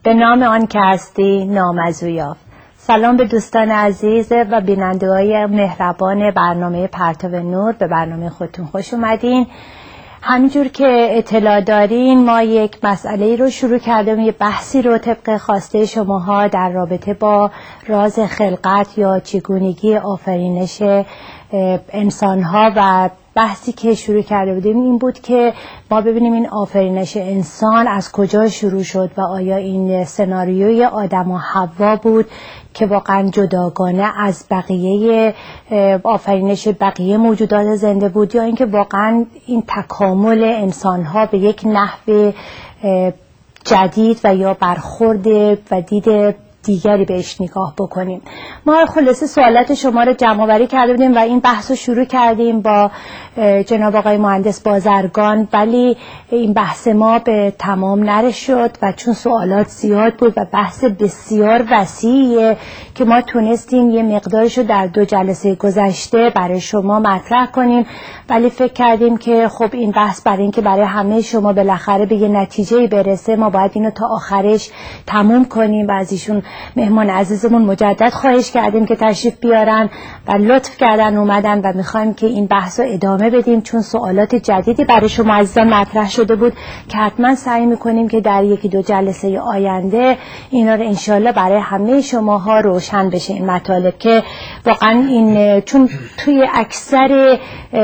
به نام آن که هستی نامزو یافت. سلام به دوستان عزیز و بیننده‌های مهربان برنامه پرتو نور. به برنامه خودتون خوش اومدین. همینجور که اطلاع دارین ما یک مسئله رو شروع کردیم، یه بحثی رو طبق خواسته شماها در رابطه با راز خلقت یا چگونگی آفرینش انسان‌ها و بحثی که شروع کرده بودیم این بود که ما ببینیم این آفرینش انسان از کجا شروع شد و آیا این سناریوی آدم و حوا بود که واقعا جداگانه از بقیه آفرینش بقیه موجودات زنده بود، یا اینکه واقعا این تکامل انسان‌ها به یک نحو جدید و یا برخورد و دید دیگری بهش نگاه بکنیم. ما خلاصه سوالات شما رو جمع آوری کرده بودیم و این بحث رو شروع کردیم با جناب آقای مهندس بازرگان، ولی این بحث ما به تمام نرسید و چون سوالات زیاد بود و بحث بسیار وسیعیه که ما تونستیم یه مقدارش رو در 2 جلسه گذشته برای شما مطرح کنیم، ولی فکر کردیم که خب این بحث برای اینکه برای همه شما بالاخره به یه نتیجه‌ای برسه ما باید اینو تا آخرش تموم کنیم و از ایشون مهمان عزیزمون مجدد خواهش کردیم که تشریف بیارن و لطف کردن اومدن و میخوایم که این بحث رو ادامه بدیم چون سوالات جدیدی برای شما عزیزان مطرح شده بود که حتما سعی میکنیم که در 1-2 جلسه آینده اینا رو انشالله برای همه شماها روشن بشه این مطالب، که واقعا این چون توی اکثر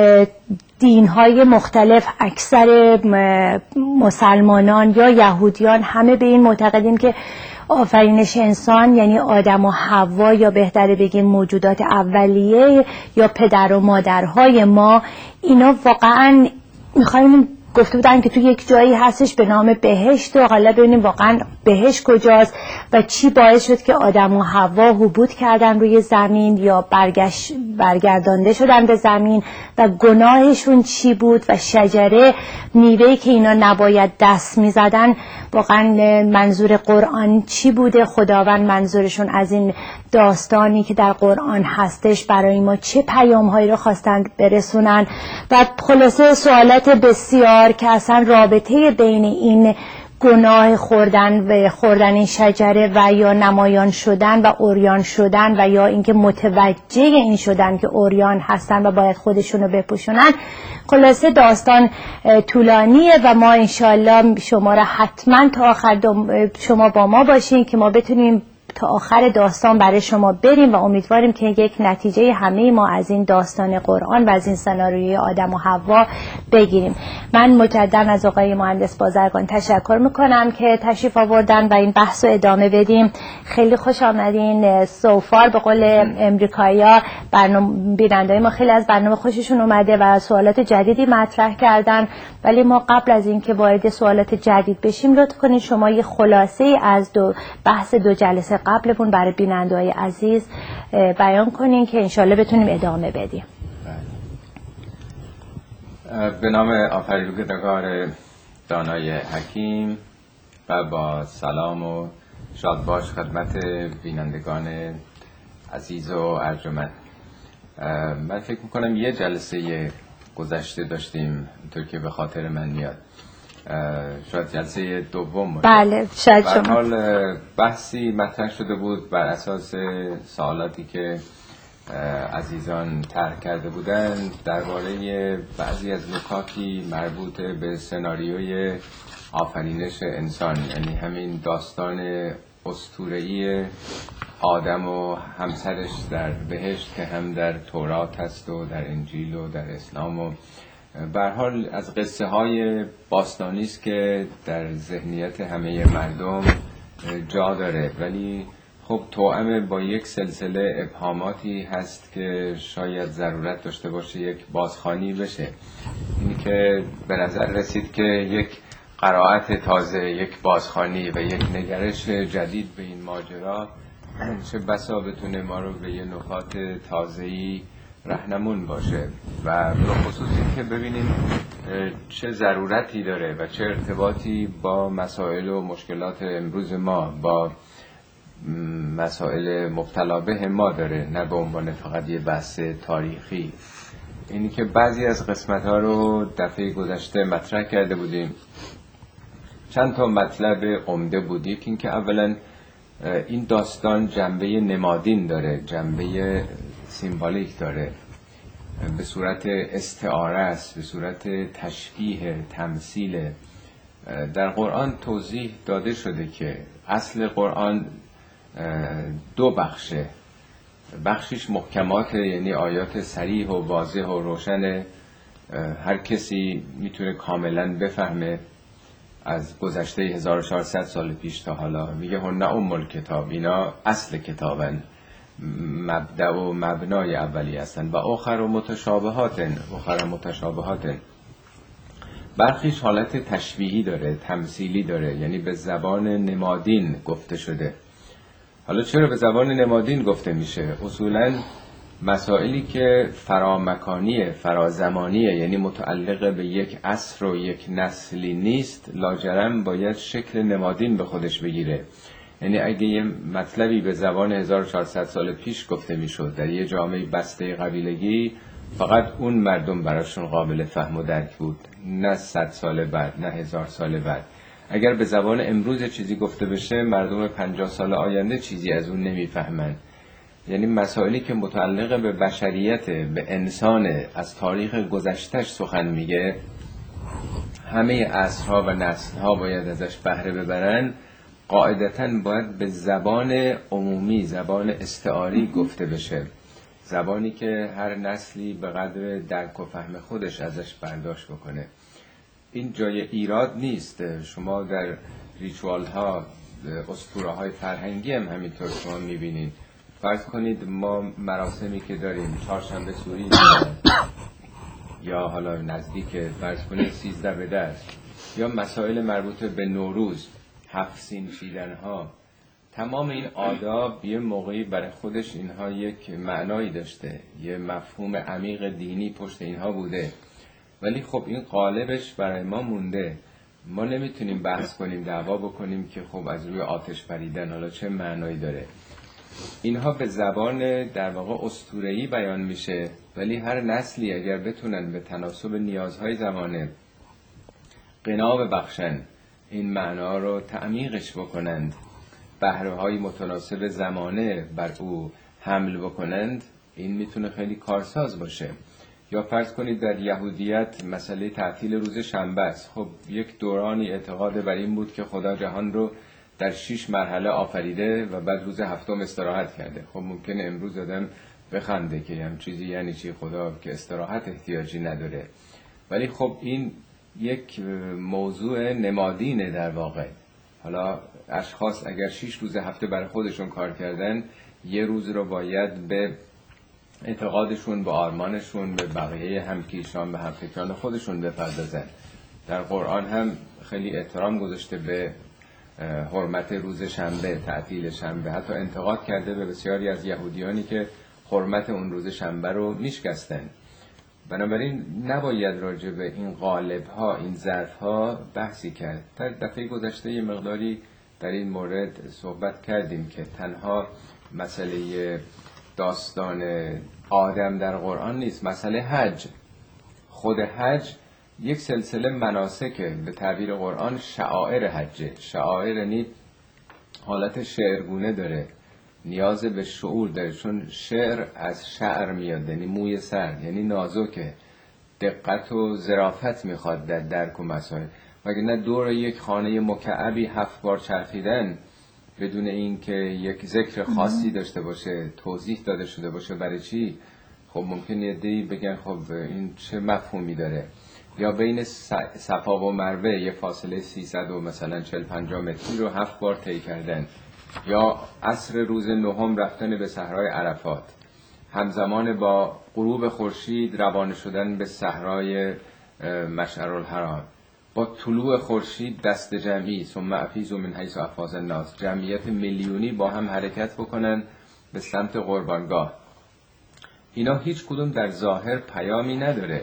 دین‌های مختلف، اکثر مسلمانان یا یهودیان همه به این معتقدیم که آفرینش انسان یعنی آدم و حوا، یا بهتره بگیم موجودات اولیه یا پدر و مادرهای ما، اینا واقعا میخوایم گفته بودن که توی یک جایی هستش به نام بهشت و حالا ببینیم واقعا بهشت کجاست و چی باعث شد که آدم و حوا هبوط کردن روی زمین یا برگردانده شدن به زمین و گناهشون چی بود و شجره میوه‌ای که اینا نباید دست میزدن واقعا منظور قرآن چی بوده، خداوند منظورشون از این داستانی که در قرآن هستش برای ما چه پیام‌هایی رو خواستند برسونن و خلاصه سوالات بسیار که اصلا رابطه بین این گناه خوردن این شجره و یا نمایان شدن و عریان شدن و یا اینکه متوجه این شدن که عریان هستن و باید خودشونو بپوشونن. خلاصه داستان طولانیه و ما انشالله شما را حتما تا آخر شما با ما باشین که ما بتونیم تا آخر داستان برای شما بریم و امیدواریم که یک نتیجه همه ما از این داستان قرآن و از این سناریوی آدم و حوا بگیریم. من مجددا از آقای مهندس بازرگان تشکر میکنم که تشریف آوردن و این بحث رو ادامه بدیم. خیلی خوش آمدین. سوفار به قول امریکایی‌ها بیننده‌های ما خیلی از برنامه خوششون اومده و سوالات جدیدی مطرح کردن، ولی ما قبل از اینکه وارد سوالات جدید بشیم لطف کنید شما یه خلاصه از بحث 2 جلسه قبلمون برای بیننده‌های عزیز بیان کنین که انشالله بتونیم ادامه بدیم. به نام آفریدگار دانای حکیم و با سلام و شادباش خدمت بینندگان عزیز و ارجمند. من فکر میکنم یه جلسه گذشته داشتیم اونطور که به خاطر من میاد، شاید جلسه دوم بود. بله شاید شما. به حال بحثی مطرح شده بود بر اساس سوالاتی که عزیزان طرح کرده بودند درباره بعضی از نکاتی مربوط به سناریوی آفرینش انسان، یعنی همین داستان اسطوره‌ای آدم و همسرش در بهشت که هم در تورات هست و در انجیل و در اسلام و به هر حال از قصه های باستانی است که در ذهنیت همه مردم جا داره، ولی خب توأم با یک سلسله ابهاماتی هست که شاید ضرورت داشته باشه یک بازخوانی بشه. اینی که به نظر رسید که یک قرائت تازه، یک بازخوانی و یک نگرش جدید به این ماجرا چه بسا بتونه ما رو به یه نکات تازه‌ای راهنمون باشه و به خصوص این که ببینیم چه ضرورتی داره و چه ارتباطی با مسائل و مشکلات امروز ما، با مسائل مبتلا به ما داره، نه به عنوان فقط یه بحث تاریخی. اینی که بعضی از قسمت‌ها رو دفعه گذشته مطرح کرده بودیم چند تا مطلب عمده بود. یکی این که اولا این داستان جنبه نمادین داره، جنبه سیمبولیک داره، به صورت استعاره است، به صورت تشبیه، تمثیل. در قرآن توضیح داده شده که اصل قرآن دو بخشه. بخشش محکمات، یعنی آیات صریح و واضح و روشن، هر کسی میتونه کاملا بفهمه. از گذشته 1400 سال پیش تا حالا میگه هن ام الکتاب، اینا اصل کتابن، مبدأ و مبنای اولی هستن. و آخر متشابهات. برخیش حالت تشبیهی داره، تمثیلی داره، یعنی به زبان نمادین گفته شده. حالا چرا به زبان نمادین گفته میشه؟ اصولاً مسائلی که فرامکانیه، فرازمانیه، یعنی متعلق به یک عصر و یک نسلی نیست، لاجرم باید شکل نمادین به خودش بگیره. یعنی اگه یه مطلبی به زبان 1400 سال پیش گفته میشد در یه جامعه بسته قبیلگی، فقط اون مردم براشون قابل فهم و درک بود، نه 100 سال بعد، نه 1000 سال بعد. اگر به زبان امروز چیزی گفته بشه، مردم 50 سال آینده چیزی از اون نمیفهمن. یعنی مسائلی که متعلق به بشریت، به انسان، از تاریخ گذشتهش سخن میگه، همه عصرها و نسلها باید ازش بهره ببرن. قاعدتاً باید به زبان عمومی، زبان استعاری گفته بشه، زبانی که هر نسلی به قدر درک و فهم خودش ازش برداشت بکنه. این جای ایراد نیست. شما در ریچوال ها، اسطوره های فرهنگی هم همینطور شما میبینید. فرض کنید ما مراسمی که داریم، چهارشنبه سوری یا حالا نزدیک، فرض کنید 13 به دست، یا مسائل مربوط به نوروز، 7 سین چیدن ها، تمام این آداب یه موقعی برای خودش اینها یک معنایی داشته، یه مفهوم عمیق دینی پشت اینها بوده، ولی خب این قالبش برای ما مونده. ما نمیتونیم بحث کنیم، دعوا بکنیم که خب از روی آتش پریدن حالا چه معنایی داره. اینها به زبان در واقع اسطوره‌ای بیان میشه، ولی هر نسلی اگر بتونن به تناسب نیازهای زمانه غنا ببخشن، این معنا رو تعمیقش بکنند، بهره‌های متناسب زمانه بر او حمل بکنند، این میتونه خیلی کارساز باشه. یا فرض کنید در یهودیت مسئله تعطیل روز شنبه است. خب یک دورانی اعتقاد بر این بود که خدا جهان رو در 6 مرحله آفریده و بعد روز هفتم استراحت کرده. خب ممکنه امروز آدم بخنده که هم چیزی یعنی چی خدا که استراحت احتیاجی نداره، ولی خب این یک موضوع نمادینه در واقع. حالا اشخاص اگر 6 روز هفته برای خودشون کار کردن، یه روز رو باید به اعتقادشون، به آرمانشون، به بقیه همکیشان، به همفکران خودشون بپردازن. در قرآن هم خیلی احترام گذاشته به حرمت روز شنبه، تعطیل شنبه. حتی انتقاد کرده به بسیاری از یهودیانی که حرمت اون روز شنبه رو میشکستن. بنابراین نباید راجع به این قالب‌ها، این ظرف‌ها بحثی کرد. در دفعه گذشته یه مقداری در این مورد صحبت کردیم که تنها مسئله داستان آدم در قرآن نیست. مسئله حج، خود حج یک سلسله مناسکه، به تعبیر قرآن شعائر حجه. شعائر یعنی حالت شعرگونه داره، نیاز به شعور داره، چون شعر از شعر میاد، یعنی موی سر، یعنی نازکه، دقت و ظرافت میخواد در درک و مسائل. وگرنه دور یک خانه مکعبی 7 بار چرخیدن بدون این که یک ذکر خاصی داشته باشه، توضیح داده شده باشه برای چی، خب ممکنه یه عده‌ای بگن خب این چه مفهومی داره. یا بین صفا و مروه یه فاصله 300 و مثلا 40-50 متری رو 7 بار طی کردن. یا عصر روز نهم رفتن به صحرای عرفات، همزمان با غروب خورشید روانه شدن به صحرای مشعرالحرام، با طلوع خورشید دست جمعی، ثم افیضوا من حیث افاض الناس، جمعیت میلیونی با هم حرکت بکنن به سمت قربانگاه. اینا هیچ کدوم در ظاهر پیامی نداره،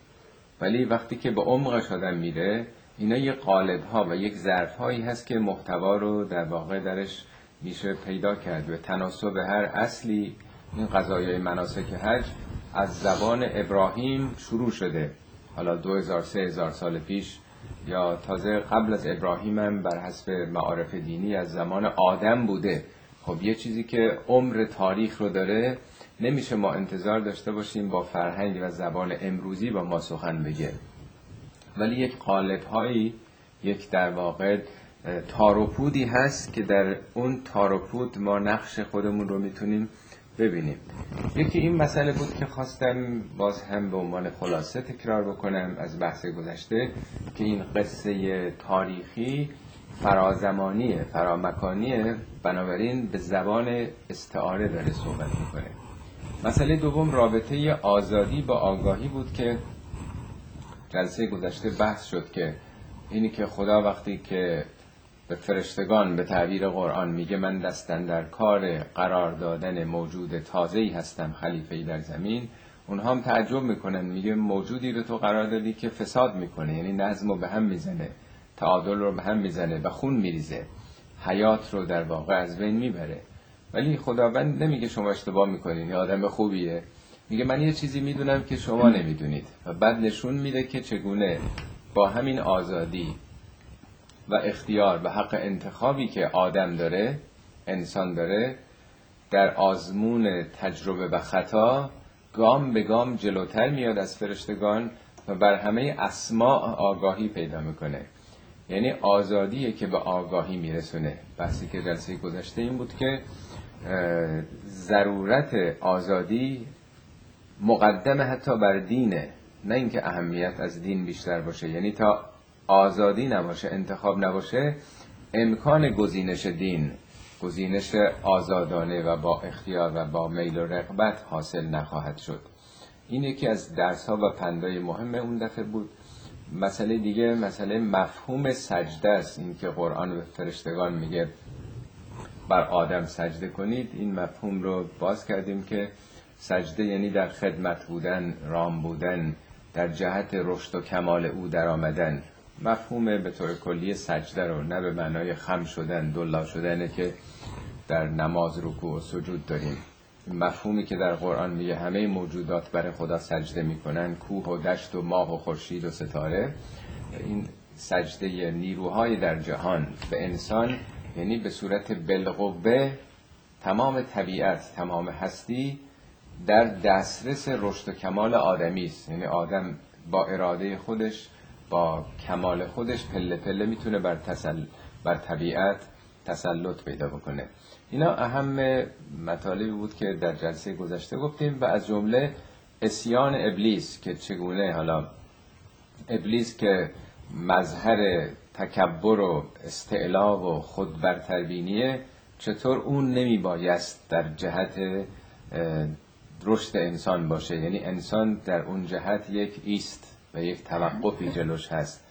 ولی وقتی که به عمقش آدم میره، اینا یه قالب‌ها و یک ظرف‌هایی هست که محتوا رو در واقع درش میشه پیدا کرد. به تناسب هر اصلی این قضایای مناسک حج از زبان ابراهیم شروع شده، حالا 2000-3000 سال پیش یا تازه قبل از ابراهیم هم بر حسب معارف دینی از زمان آدم بوده. خب یه چیزی که عمر تاریخ رو داره نمیشه ما انتظار داشته باشیم با فرهنگ و زبان امروزی با ما سخن بگه، ولی یک قالب هایی، یک در واقع تاروپودی هست که در اون تاروپود ما نقش خودمون رو میتونیم ببینیم. یکی این مسئله بود که خواستم باز هم به عنوان خلاصه تکرار بکنم از بحث گذشته که این قصه تاریخی فرازمانیه، فرامکانیه، بنابراین به زبان استعاره داره صحبت میکنه. مسئله دوم رابطه آزادی با آگاهی بود که جلسه گذشته بحث شد که اینی که خدا وقتی که به فرشتگان به تعبیر قرآن میگه من دستن در کار قرار دادن موجود تازه‌ای هستم، خلیفه‌ای در زمین، اونها هم تعجب میکنن، میگه موجودی رو تو قرار دادی که فساد میکنه، یعنی نظم رو به هم میزنه، تعادل رو به هم میزنه و خون میریزه، حیات رو در واقع از بین میبره. ولی خداوند نمیگه شما اشتباه میکنین، یه آدم خوبیه، میگه من یه چیزی میدونم که شما نمیدونید و بعد نشون میده که چگونه با همین آزادی و اختیار و حق انتخابی که آدم داره، انسان داره، در آزمون تجربه و خطا گام به گام جلوتر میاد از فرشتگان و بر همه اسماء آگاهی پیدا میکنه. یعنی آزادیه که به آگاهی میرسونه. بحثی که جلسه گذشته این بود که ضرورت آزادی مقدمه حتی بر دینه، نه اینکه اهمیت از دین بیشتر باشه. یعنی تا آزادی نباشه، انتخاب نباشه، امکان گزینش دین، گزینش آزادانه و با اختیار و با میل و رغبت حاصل نخواهد شد. این یکی از درس‌ها و پندای مهم اون دفعه بود. مسئله دیگه مسئله مفهوم سجده است. این که قرآن به فرشتگان میگه بر آدم سجده کنید، این مفهوم رو باز کردیم که سجده یعنی در خدمت بودن، رام بودن، در جهت رشد و کمال او در آمدن. مفهوم به طور کلی سجده رو نه به معنای خم شدن، دلا شدنه که در نماز رکوع و سجود داریم. مفهومی که در قرآن میگه همه موجودات برای خدا سجده میکنن، کوه و دشت و ماه و خورشید و ستاره، این سجده نیروهای در جهان به انسان، یعنی به صورت بالقوه تمام طبیعت، تمام هستی در دسترس رشد و کمال آدمی است. یعنی آدم با اراده خودش، با کمال خودش پله پله میتونه بر طبیعت تسلط پیدا بکنه. اینا اهم مطالبی بود که در جلسه گذشته گفتیم و از جمله عصیان ابلیس، که چگونه حالا ابلیس که مظهر تکبر و استعلا و خود برتربینیه، چطور اون نمیبایست در جهت رشد انسان باشه. یعنی انسان در اون جهت یک ایست و یک توقفی جلوش هست.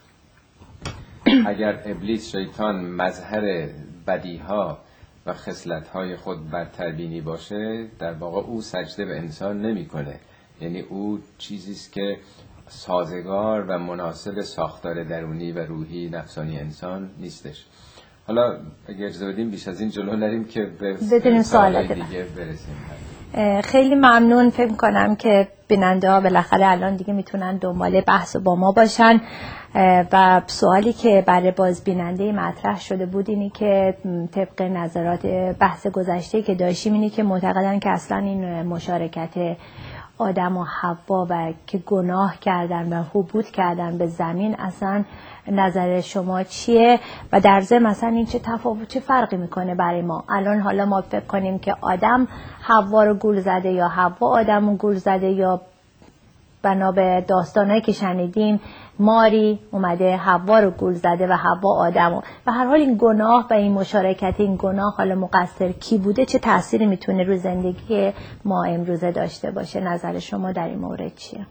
اگر ابلیس شیطان مظهر بدیها و خصلت‌های خود برتربینی باشه، در واقع او سجده به انسان نمی‌کنه. یعنی او چیزی است که سازگار و مناسب ساختار درونی و روحی نفسانی انسان نیستش. حالا اگر اجازه بدیم بیش از این جلو نریم که به سوالات دیگه برسیم. خیلی ممنون. فکر کنم که بیننده ها بالاخره الان دیگه میتونن دنبال بحث با ما باشن و سوالی که برای باز بیننده مطرح شده بود اینی که طبق نظرات بحث گذشته که داشتیم اینی که معتقدن که اصلا این مشارکت آدم و حوا و که گناه کردن و هبوط کردن به زمین، اصلا نظر شما چیه و در ضمن مثلا این چه تفاوت، چه فرقی میکنه برای ما الان؟ حالا ما فکر کنیم که آدم حوا رو گول زده یا حوا آدم رو گول زده، یا بنا به داستانایی که شنیدیم ماری اومده حوا رو گول زده و حوا آدمو. و هر حال این گناه و این مشارکت این گناه، حالا مقصر کی بوده، چه تأثیری میتونه رو زندگی ما امروزه داشته باشه؟ نظر شما در این مورد چیه؟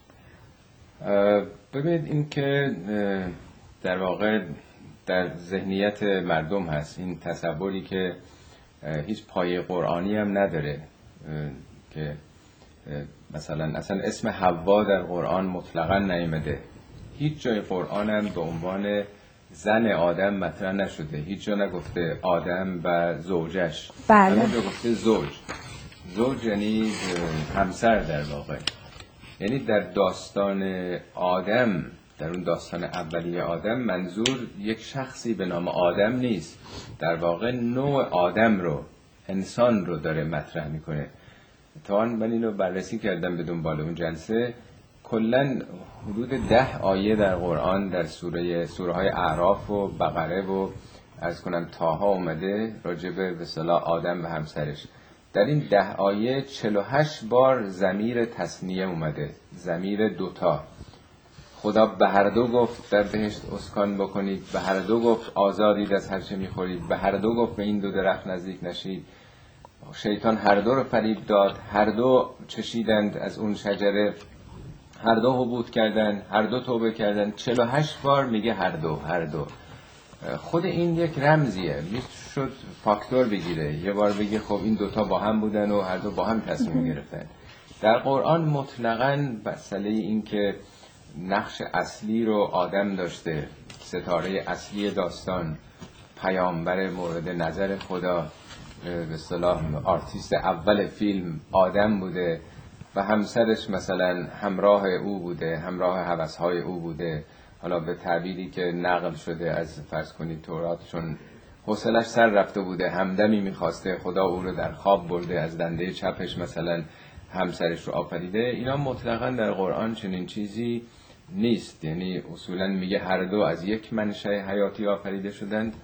ببینید این که در واقع در ذهنیت مردم هست این تصوری که هیچ پایه قرآنی هم نداره که مثلا اصلا اسم حوا در قرآن مطلقا نیامده. هیچ جای قرآن هم به عنوان زن آدم مطرح نشده. هیچ جا نگفته آدم و زوجش. بله. همه جا گفته زوج. زوج یعنی همسر در واقع. یعنی در داستان آدم در اون داستان اولیه آدم منظور یک شخصی به نام آدم نیست، در واقع نوع آدم رو، انسان رو داره مطرح میکنه. تا من اینو بررسی کردم به دنبال اون جلسه. کلن حدود 10 آیه در قرآن در سوره های اعراف و بقره و از کنم طه اومده راجبه به اصطلاح آدم و همسرش. در این 10 آیه 48 بار ضمیر تثنیه اومده، ضمیر دوتا. خدا به هر دو گفت در بهشت اسکان بکنید، به هر دو گفت آزادید از هر چه میخورید، به هر دو گفت به این دو درخت نزدیک نشید. شیطان هر دو رو فریب داد، هر دو چشیدند از اون شجره، هر دو حبوط کردن، هر دو توبه کردن. 48 بار میگه هر دو، هر دو. خود این یک رمزیه، میشد فاکتور بگیره، یه بار بگه خب این دوتا با هم بودن و هر دو با هم تصمیم گرفتن. در قرآن مطلقاً مسئله این که نقش اصلی رو آدم داشته، ستاره اصلی داستان، پیامبر مورد نظر خدا، به اصطلاح آرتیست اول فیلم آدم بوده و همسرش مثلا همراه او بوده، همراه هوس‌های او بوده. حالا به تعبیری که نقل شده از فرض کنید تورات، چون حوصله‌اش سر رفته بوده، همدمی می‌خواسته، خدا او رو در خواب برده، از دنده چپش مثلا همسرش رو آفریده. اینا مطلقاً در قرآن چنین چیزی نیست. یعنی اصولاً میگه هر دو از یک منشأ حیاتی آفریده شدند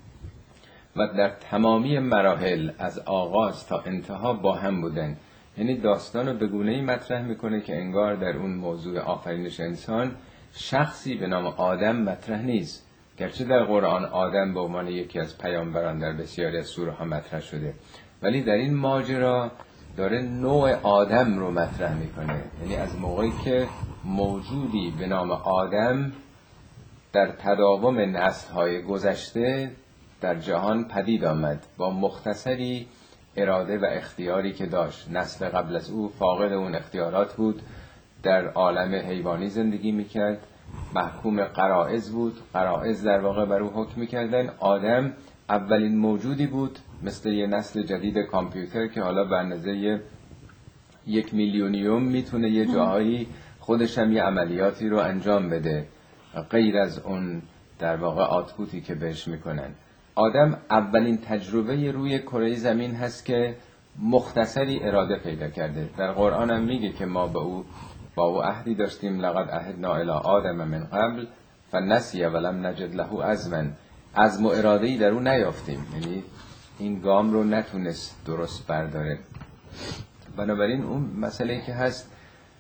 و در تمامی مراحل از آغاز تا انتها با هم بودن. یعنی داستان رو به گونه‌ای مطرح میکنه که انگار در اون موضوع آفرینش انسان شخصی به نام آدم مطرح نیست، گرچه در قرآن آدم به عنوان یکی از پیامبران در بسیاری از سوره ها مطرح شده، ولی در این ماجرا داره نوع آدم رو مطرح میکنه. یعنی از موقعی که موجودی به نام آدم در تداوم نسل‌های گذشته در جهان پدید آمد با مختصری اراده و اختیاری که داشت. نسل قبل از او فاقد اون اختیارات بود، در عالم حیوانی زندگی میکرد، محکوم غرائز بود، غرائز در واقع بر او حکم میکردن. آدم اولین موجودی بود، مثل یه نسل جدید کامپیوتر که حالا به اندازه 1 میلیونیوم میتونه یه جاهایی خودش هم یه عملیاتی رو انجام بده غیر از اون در واقع آتپوتی که بهش میکنن. آدم اولین تجربه روی کره زمین هست که مختصری اراده پیدا کرده. در قرآن هم میگه که ما با او عهدی داشتیم، لقد عهدنا الی آدم من قبل فنسی ولم نجد له عزما. عزم و اراده‌ای در او نیافتیم، یعنی این گام رو نتونست درست برداره. بنابراین اون مسئله که هست،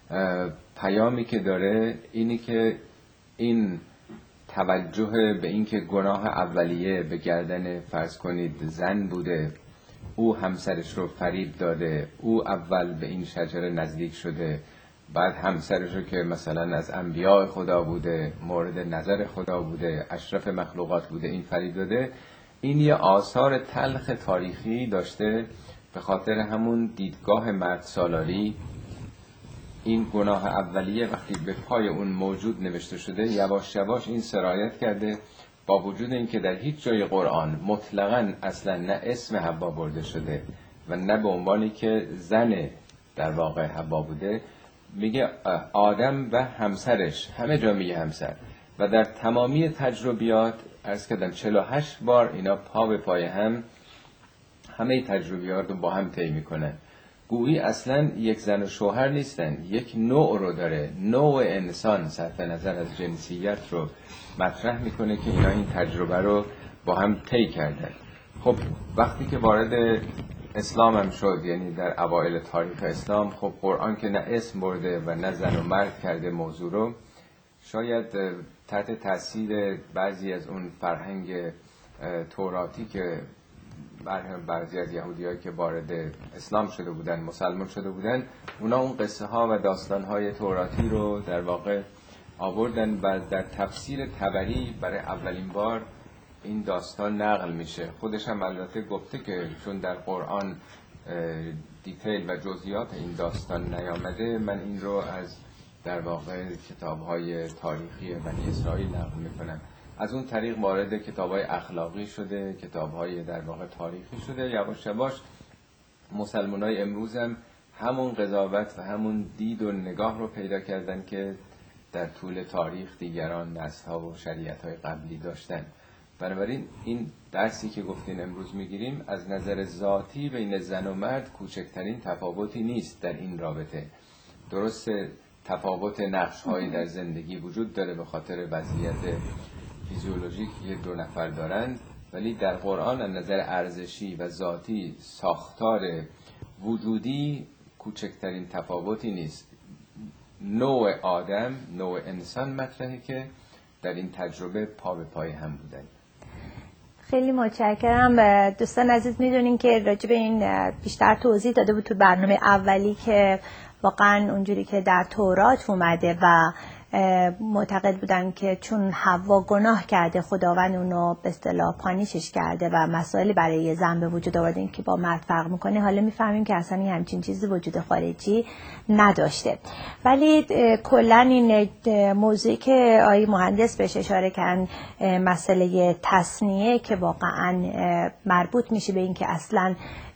پیامی که داره اینی که این توجه به این که گناه اولیه به گردن فرض کنید زن بوده، او همسرش رو فریب داده، او اول به این شجره نزدیک شده، بعد همسرش رو که مثلا از انبیاء خدا بوده، مورد نظر خدا بوده، اشرف مخلوقات بوده، این فریب داده. این یه آثار تلخ تاریخی داشته به خاطر همون دیدگاه مرد سالاری. این گناه اولیه وقتی به پای اون موجود نوشته شده، یواش یواش این سرایت کرده، با وجود اینکه در هیچ جای قرآن مطلقاً اصلا نه اسم حوا برده شده و نه به عنوانی که زن در واقع حوا بوده، میگه آدم و همسرش، همه جا میگه همسر. و در تمامی تجربیات عرض کردم 48 بار اینا پا به پای هم همه تجربیات رو با هم طی میکنن. گویی اصلا یک زن و شوهر نیستن، یک نوع رو داره، نوع انسان صرف نظر از جنسیت رو مطرح میکنه که اینا این تجربه رو با هم طی کردن. خب وقتی که وارد اسلام هم شد، یعنی در اوایل تاریخ اسلام، خب قرآن که نه اسم برده و نه زن و مرد کرده موضوع رو، شاید تحت تاثیر بعضی از اون فرهنگ توراتی که بعضی از یهودیایی که وارد اسلام شده بودن، مسلمان شده بودن، اونا اون قصه ها و داستان های توراتی رو در واقع آوردن و در تفسیر طبری برای اولین بار این داستان نقل میشه. خودش هم البته گفته که چون در قرآن دیتیل و جزئیات این داستان نیامده، من این رو از در واقع کتاب‌های تاریخی بنی اسرائیل نقل میکنم. از اون طریق وارد کتاب‌های اخلاقی شده، کتاب‌های در واقع تاریخی شده. یواش یواش مسلمانای امروز هم همون قضاوت و همون دید و نگاه رو پیدا کردن که در طول تاریخ دیگران نسل‌ها و شریعت‌های قبلی داشتن. بنابراین این درسی که گفتین امروز میگیریم از نظر ذاتی بین زن و مرد کوچکترین تفاوتی نیست در این رابطه. درست تفاوت نقش‌هایی در زندگی وجود داره به خاطر وضعیت فیزیولوژیک که دو نفر دارند، ولی در قرآن از نظر ارزشی و ذاتی ساختار وجودی کوچکترین تفاوتی نیست. نوع آدم، نوع انسان مطرحه که در این تجربه پا به پای هم بودن. خیلی متشکرم. دوستان عزیز میدونین که راجع به این بیشتر توضیح داده بود تو برنامه اولی که واقعا اونجوری که در تورات اومده و معتقد بودن که چون حوا گناه کرده خداوند اونو به اصطلاح پانیشش کرده و مسائلی برای زن به وجود آورده که با مرد فرق میکنه. حالا میفهمیم که اصلا این همچین چیزی وجود خارجی نداشته. ولی کلا این موضوعی که آقای مهندس بهش اشاره کردن، مسئله تصنیه که واقعا مربوط میشه به این که اصلا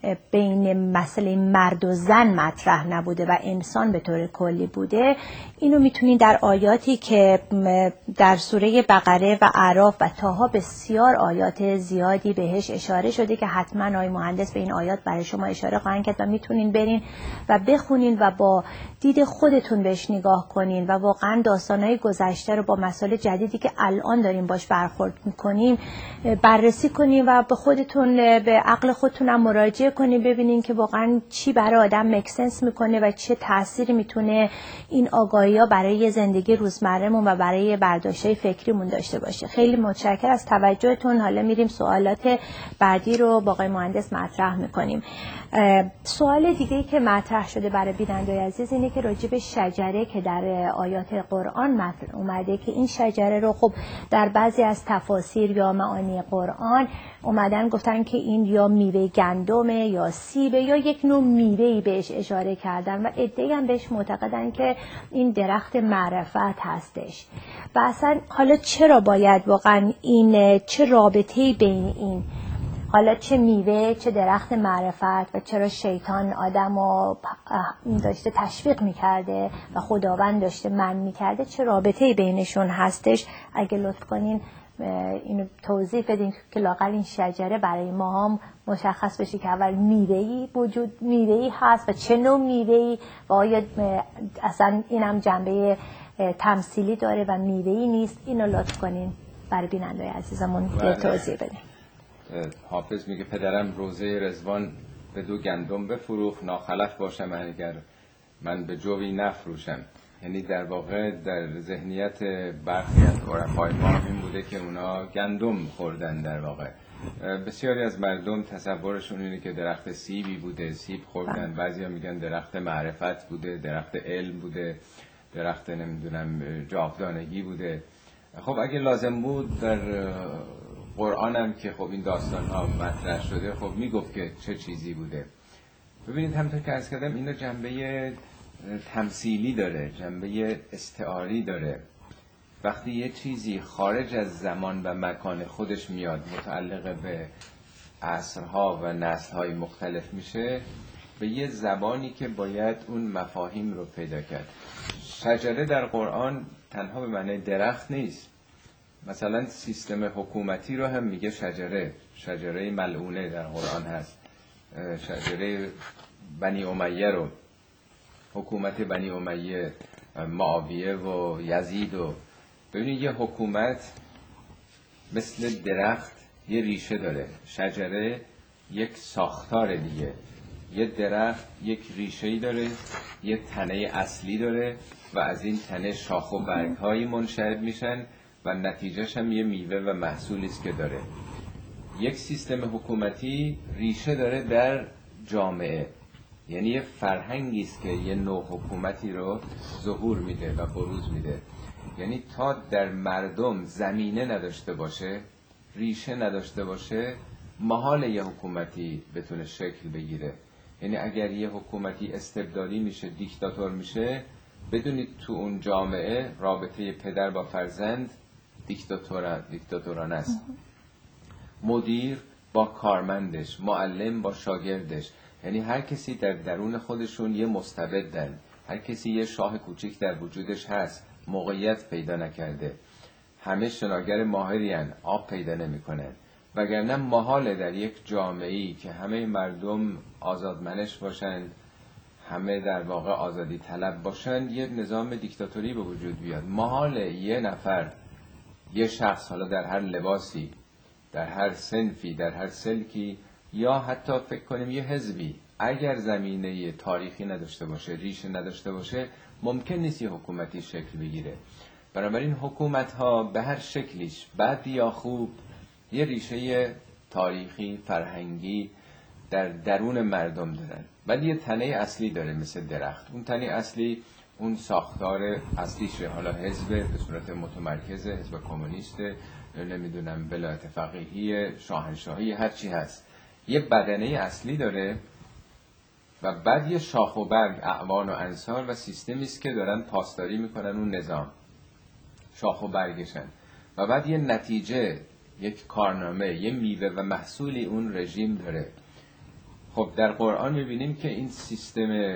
بین مسئله مرد و زن مطرح نبوده و انسان به طور کلی بوده، اینو میتونید در آیاتی که در سوره بقره و اعراف و طه بسیار آیات زیادی بهش اشاره شده که حتما آقای مهندس به این آیات برای شما اشاره خواهند کرد و میتونین برین و بخونین و با دید خودتون بهش نگاه کنین و واقعا داستانهای گذشته رو با مسائل جدیدی که الان داریم باش برخورد میکنیم بررسی کنین و به خودتون، به عقل خودتون هم مراجعه کنین، ببینین که واقعا چی برای آدم مکسنس میکنه و چه تأثیری میتونه این آگاهی‌ها برای زندگی روزمره‌مون و برای برداشت‌های فکریمون داشته باشه. خیلی متشکرم از توجهتون. حالا میریم سوالات بعدی رو با آقای مهندس مطرح میکنیم. سوال دیگه‌ای که مطرح شده برای بیننده‌ی عزیز اینه که راجع به شجره که در آیات قرآن اومده که این شجره رو خب در بعضی از تفاسیر یا معانی قرآن اومدن گفتن که این یا میوه گندمه یا سیبه یا یک نوع میوه‌ای بهش اشاره کردن و عده‌ای هم بهش معتقدن که این درخت معرفت هستش. و اصلا حالا چرا باید واقعا این، چه رابطه‌ای بین این، حالا چه میوه چه درخت معرفت و چرا شیطان آدمو داشته تشویق میکرده و خداوند داشته منع میکرده، چه رابطه‌ای بینشون هستش؟ اگه لطف کنین اینو توضیح بدین که لااقل این شجره برای ما هم مشخص بشه که اول میوه‌ای هست و چه نوع میوه‌ای و آیا اصلا اینم جنبه تمثیلی داره و میوه‌ای نیست. اینو لطف کنین برای بیننده‌ی عزیزمون توضیح بدین. حافظ میگه پدرم روزه رضوان به دو گندم بفروخت، ناخلف باشم اگر من به جوی نفروشم. یعنی در واقع در ذهنیت برخی از عرفای ما این بوده که اونا گندم خوردن. در واقع بسیاری از مردم تصورشون اینه که درخت سیبی بوده، سیب خوردن. بعضیا میگن درخت معرفت بوده، درخت علم بوده، درخت نمیدونم جاودانگی بوده. خب اگه لازم بود در قرآن هم که خب این داستان ها مطرح شده خب میگفت که چه چیزی بوده. ببینید همونطور که عرض کردم اینا جنبه تمثیلی داره، جنبه استعاری داره. وقتی یه چیزی خارج از زمان و مکان خودش میاد، متعلق به عصرها و نسل‌های مختلف میشه، به یه زبانی که باید اون مفاهیم رو پیدا کرد. شجره در قرآن تنها به معنی درخت نیست. مثلا سیستم حکومتی رو هم میگه شجره ملعونه در قرآن هست. شجره بنی امیه رو، حکومت بنی امیه، معاویه و یزید و ببینید یه حکومت مثل درخت یه ریشه داره، شجره یک ساختار دیگه. یه درخت یک ریشه‌ای داره، یه تنه اصلی داره و از این تنه شاخ و برگ‌هایی منشأ میشن و نتیجهش هم یه میوه و محصولی است که داره. یک سیستم حکومتی ریشه داره در جامعه، یعنی یه فرهنگی است که یه نوع حکومتی رو ظهور میده و بروز میده. یعنی تا در مردم زمینه نداشته باشه، ریشه نداشته باشه، محال یه حکومتی بتونه شکل بگیره. یعنی اگر یه حکومتی استبدادی میشه، دیکتاتور میشه، بدونید تو اون جامعه رابطه پدر با فرزند دیکتاتورانه است. مدیر با کارمندش، معلم با شاگردش، یعنی هر کسی در درون خودشون یه مستبدن، هر کسی یه شاه کوچیک در وجودش هست. موقعیت پیدا نکرده، همه شناگر ماهری هستند، آب پیدا نمی‌کنن. وگرنه محاله در یک جامعه‌ای که همه مردم آزادمنش باشند، همه در واقع آزادی طلب باشند، یک نظام دیکتاتوری به وجود بیاد. محاله یه نفر، یه شخص، حالا در هر لباسی، در هر صنفی، در هر سلکی، یا حتی فکر کنیم یه حزبی، اگر زمینه تاریخی نداشته باشه، ریشه نداشته باشه، ممکن نیست یه حکومتی شکل بگیره. بنابراین حکومت ها به هر شکلیش، بد یا خوب، یه ریشه تاریخی، فرهنگی در درون مردم دارن، ولی یه تنه اصلی داره مثل درخت. اون تنه اصلی، اون ساختار اصلیشه، حالا حزب به صورت متمرکزه، حزب کمونیست، نمیدونم ولایت فقیهی، شاهنشاهی، هر چی هست، یه بدنه اصلی داره و بعد یه شاخ و برگ، اعوان و انصار و سیستمی است که دارن پاسداری میکنن اون نظام، شاخ و برگشن، و بعد یه نتیجه، یک کارنامه، یه میوه و محصولی اون رژیم داره. خب در قرآن میبینیم که این سیستم،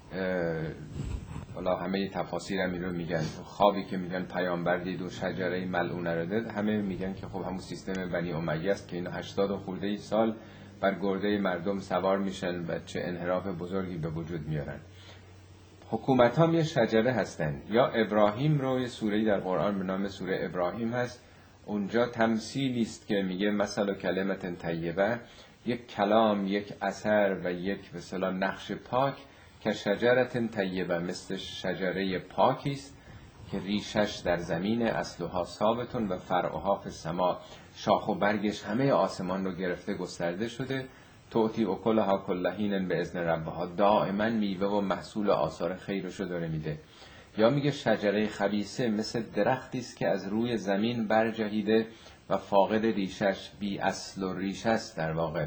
حالا همه تفاسیر هم این رو میگن، خوابی که میگن پیامبر دید و شجره ملعونه رو دید، همه میگن که خب همون سیستم بنی امیه است که این 80 خورده سال بر گرده مردم سوار میشن و چه انحراف بزرگی به وجود میارن. حکومت هم یه شجره هستن. یا ابراهیم رو، یه سوره‌ای در قرآن به نام سوره ابراهیم هست، اونجا تمثیلی است که میگه مثل کلمت طیبه، یک کلام، یک اثر و یک به اصطلاح نقش پاک که شجرت طیبه، مثل شجره پاکی است که ریشش در زمین، اصلها ثابتون و فرعها فی السما، شاخ و برگش همه آسمان رو گرفته گسترده شده، توتی اکلها کل حین به اذن ربها، دائما میوه و محصول و آثار خیرش رو داره میده. یا میگه شجره خبیثه مثل درختی است که از روی زمین برجهیده و فاقد ریشش، بی اصل و ریشه است. در واقع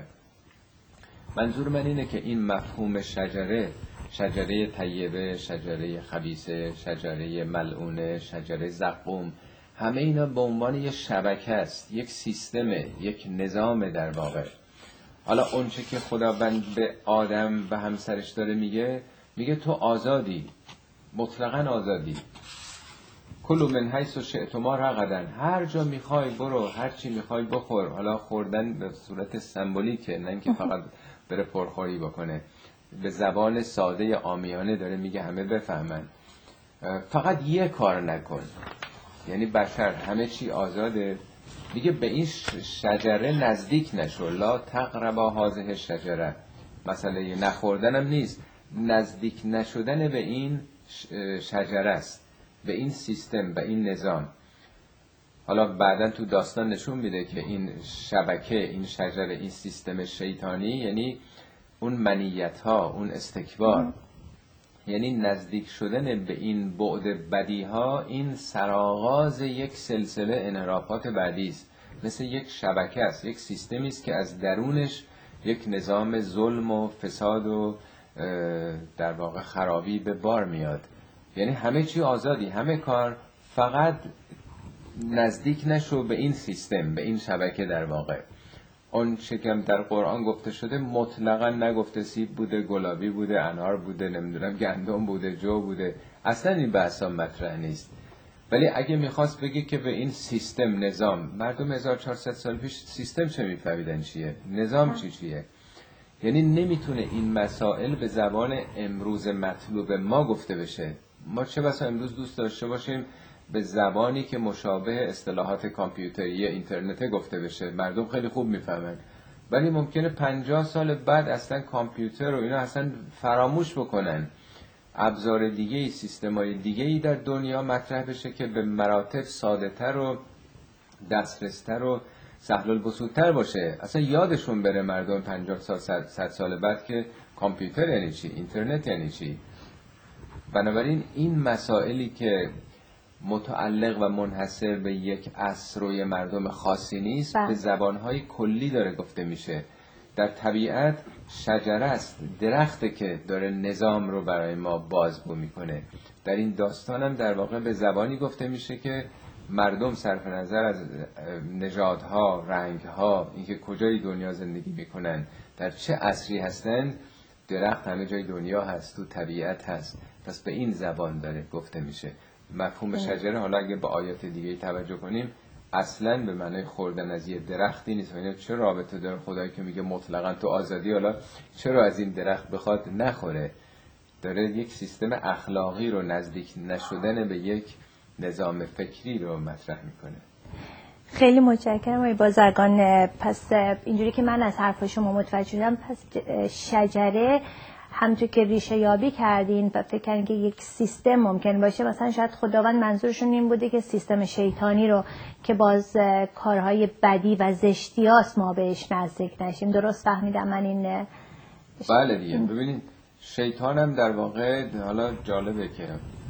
منظور من اینه که این مفهوم شجره، شجره طیبه، شجره خبیثه، شجره ملعونه، شجره زقوم، همه اینا به عنوان یک شبکه است، یک سیستمه، یک نظام در واقع. حالا اونچه که خداوند به آدم و همسرش داره میگه تو آزادی، مطلقاً آزادی، کلوا من حیث شئتما رغدا، هر جا میخوای برو، هر چی میخوای بخور. حالا خوردن به صورت سمبولیکه، نه اینکه فقط بره پرخوری بکنه، به زبان ساده عامیانه داره میگه همه بفهمن. فقط یه کار نکن، یعنی بشر همه چی آزاده. میگه به این شجره نزدیک نشو، لا تقربا هذه الشجره، مسئله نخوردن هم نیست، نزدیک نشدن به این شجره است، به این سیستم، به این نظام. حالا بعداً تو داستان نشون میده که این شبکه، این شجره، این سیستم شیطانی، یعنی اون منیت ها، اون استکبار، یعنی نزدیک شدن به این بعد بدی ها، این سرآغاز یک سلسله انحرافات بعدی است. مثل یک شبکه است، یک سیستمی است که از درونش یک نظام ظلم و فساد و در واقع خرابی به بار میاد. یعنی همه چی آزادی، همه کار، فقط نزدیک نشو به این سیستم، به این شبکه. در واقع اون چه که در قرآن گفته شده مطلقاً نگفته سیب بوده، گلابی بوده، انار بوده، نمیدونم گندم بوده، جو بوده، اصلا این بحثا مطرح نیست. ولی اگه میخواست بگه که به این سیستم، نظام، مردم 1400 سال پیش سیستم چه میفهمیدن چیه، نظام چیه، یعنی نمیتونه این مسائل به زبان امروز مطلوب ما گفته بشه. ما چه بسا امروز دوست داشته باشیم به زبانی که مشابه اصطلاحات کامپیوتری اینترنت گفته بشه، مردم خیلی خوب میفهمن، ولی ممکنه 50 سال بعد اصلا کامپیوتر و اینا اصلا فراموش بکنن. ابزار دیگه‌ای، سیستم‌های دیگه‌ای در دنیا مطرح بشه که به مراتب ساده‌تر و دسترس‌تر و سهل الوصول‌تر باشه، اصلا یادشون بره مردم 50 سال 100 سال بعد که کامپیوتر یعنی چی، اینترنت یعنی چی. بنابراین این مسائلی که متعلق و منحصر به یک عصر و یه مردم خاصی نیست، به زبانهای کلی داره گفته میشه. در طبیعت شجره است، درخته که داره نظام رو برای ما بازگو میکنه. در این داستان هم در واقع به زبانی گفته میشه که مردم صرف نظر از نژادها، رنگها، اینکه کجای دنیا زندگی میکنن، در چه عصری هستن، درخت همه جای دنیا هست، تو طبیعت هست. پس به این زبان داره گفته میشه. مفهوم شجره، حالا اگه به آیات دیگه توجه کنیم، اصلا به معنی خوردن از یه درختی نیست. یعنی چه رابطه داره خدایی که میگه مطلقاً تو آزادی، حالا چرا از این درخت بخواد نخوره؟ داره یک سیستم اخلاقی رو، نزدیک نشدن به یک نظام فکری رو مطرح میکنه. خیلی متشکرم آقای بازرگان. پس اینجوری که من از حرف شما متوجه شدم، پس شجره همونطور که ریشه یابی کردین و فکر کردین که یک سیستم ممکن باشه، مثلا شاید خداوند منظورشون این بوده که سیستم شیطانی رو که باز کارهای بدی و زشتیاست ما بهش نزدیک نشیم. درست فهمیدم من این؟ بله دیگه. ببینید شیطان هم در واقع، حالا جالبه که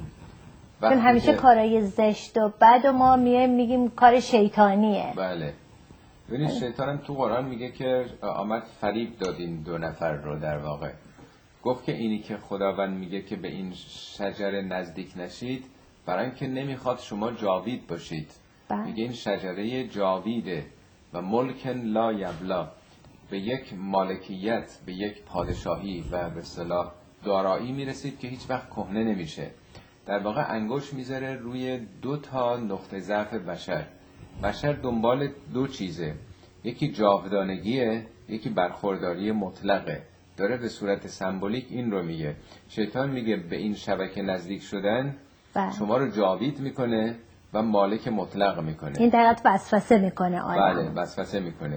چون همیشه کارهای زشت و بد و ما میگیم کار شیطانیه. بله. ببینید شیطان هم تو قرآن میگه که آمد فریب دادین دو نفر رو. در واقع گفت که اینی که خداوند میگه که به این شجره نزدیک نشید، برای اینکه نمیخواد شما جاوید باشید. میگه این شجره جاویده و ملکن لا یبلا، به یک مالکیت، به یک پادشاهی و به اصطلاح دارایی میرسید که هیچ وقت کهنه نمیشه. در واقع انگشت میذاره روی 2 تا نقطه ضعف بشر. بشر دنبال 2 چیزه، یکی جاودانگیه، یکی برخورداری مطلقه. داره به صورت سمبولیک این رو میگه. شیطان میگه به این شبکه نزدیک شدن شما رو جاوید میکنه و مالک مطلق میکنه. این دقیقاً وسوسه میکنه آدم. بله وسوسه میکنه.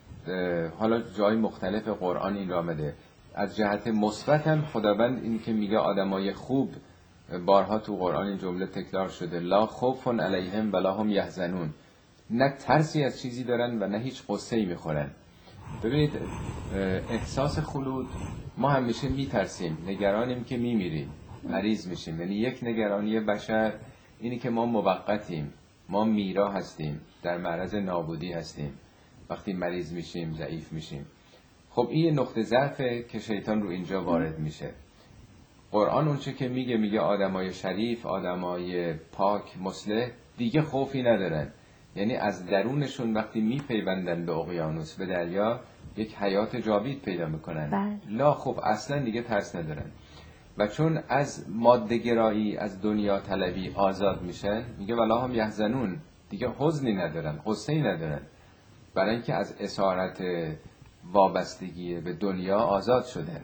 حالا جای مختلف قرآن این را آمده. از جهت مثبت هم خداوند این که میگه آدمای خوب، بارها تو قرآن این جمله تکرار شده، لا خوف علیهم ولا هم یحزنون، نه ترسی از چیزی دارن و نه هیچ غصه‌ای میخورن. ببینید احساس خلود، ما همیشه میترسیم، نگرانیم که میمیریم، مریض میشیم. یعنی یک نگرانی بشر اینی که ما موقتیم، ما میرا هستیم، در معرض نابودی هستیم، وقتی مریض میشیم ضعیف میشیم. خب این نقطه ضعفه که شیطان رو اینجا وارد میشه. قرآن اونچه که میگه آدمای شریف، آدمای پاک مصلح دیگه خوفی ندارن. یعنی از درونشون وقتی میپیوندن به اقیانوس، به دریا، یک حیات جاوید پیدا میکنن. لا خب اصلا دیگه ترس ندارن. و چون از ماده گرایی، از دنیا طلبی آزاد میشن، میگه ولا هم یحزنون، دیگه حزنی ندارن، غصه‌ای ندارن، برای اینکه از اسارت وابستگی به دنیا آزاد شدن.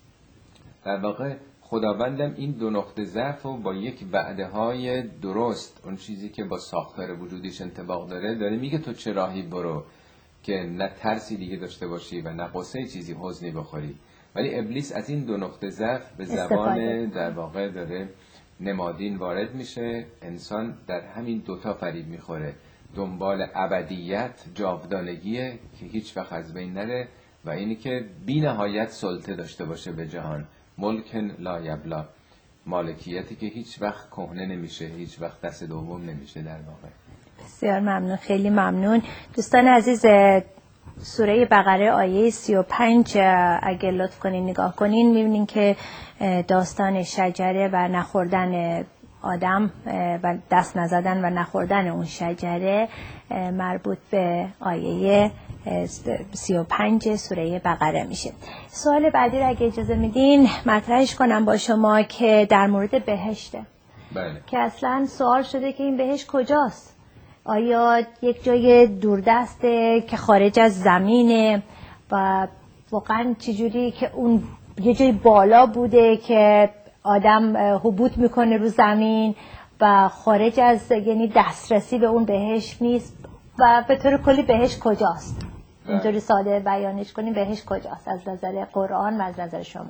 در واقع خداوندم این 2 نقطه ضعف رو با یک وعده های درست، اون چیزی که با ساختار وجودیش انطباق داره میگه تو چه راهی برو که نه ترسی دیگه داشته باشی و نه قصه چیزی حزنی بخوری. ولی ابلیس از این 2 نقطه ضعف به زبان در واقع داره نمادین وارد میشه. انسان در همین 2 تا فریب میخوره، دنبال ابدیت، جاودانگیه که هیچ وقت از بین نره، و اینی که بی نهایت سلطه داشته باشه به جهان، ملکن لا یبلا، مالکیتی که هیچ وقت کهنه نمیشه، هیچ وقت دست دوم نمیشه. در واقع بسیار ممنون، خیلی ممنون. دوستان عزیز، سوره بقره آیه 35 اگه لطف کنین نگاه کنین، میبینین که داستان شجره و نخوردن آدم و دست نزدن و نخوردن اون شجره مربوط به آیه 35 سوره بقره میشه. سوال بعدی رو اگه اجازه میدین مطرحش کنم با شما که در مورد بهشته. بله. که اصلا سوال شده که این بهشت کجاست؟ آیا یک جای دوردسته که خارج از زمینه و واقعا چجوری که اون یه جای بالا بوده که آدم هبوط میکنه رو زمین و خارج از، یعنی دسترسی به اون بهشت نیست، و به طور کلی بهشت کجاست؟ اینطوری ساده بیانش کنیم بهشت کجاست از نظر قرآن و از نظر شما؟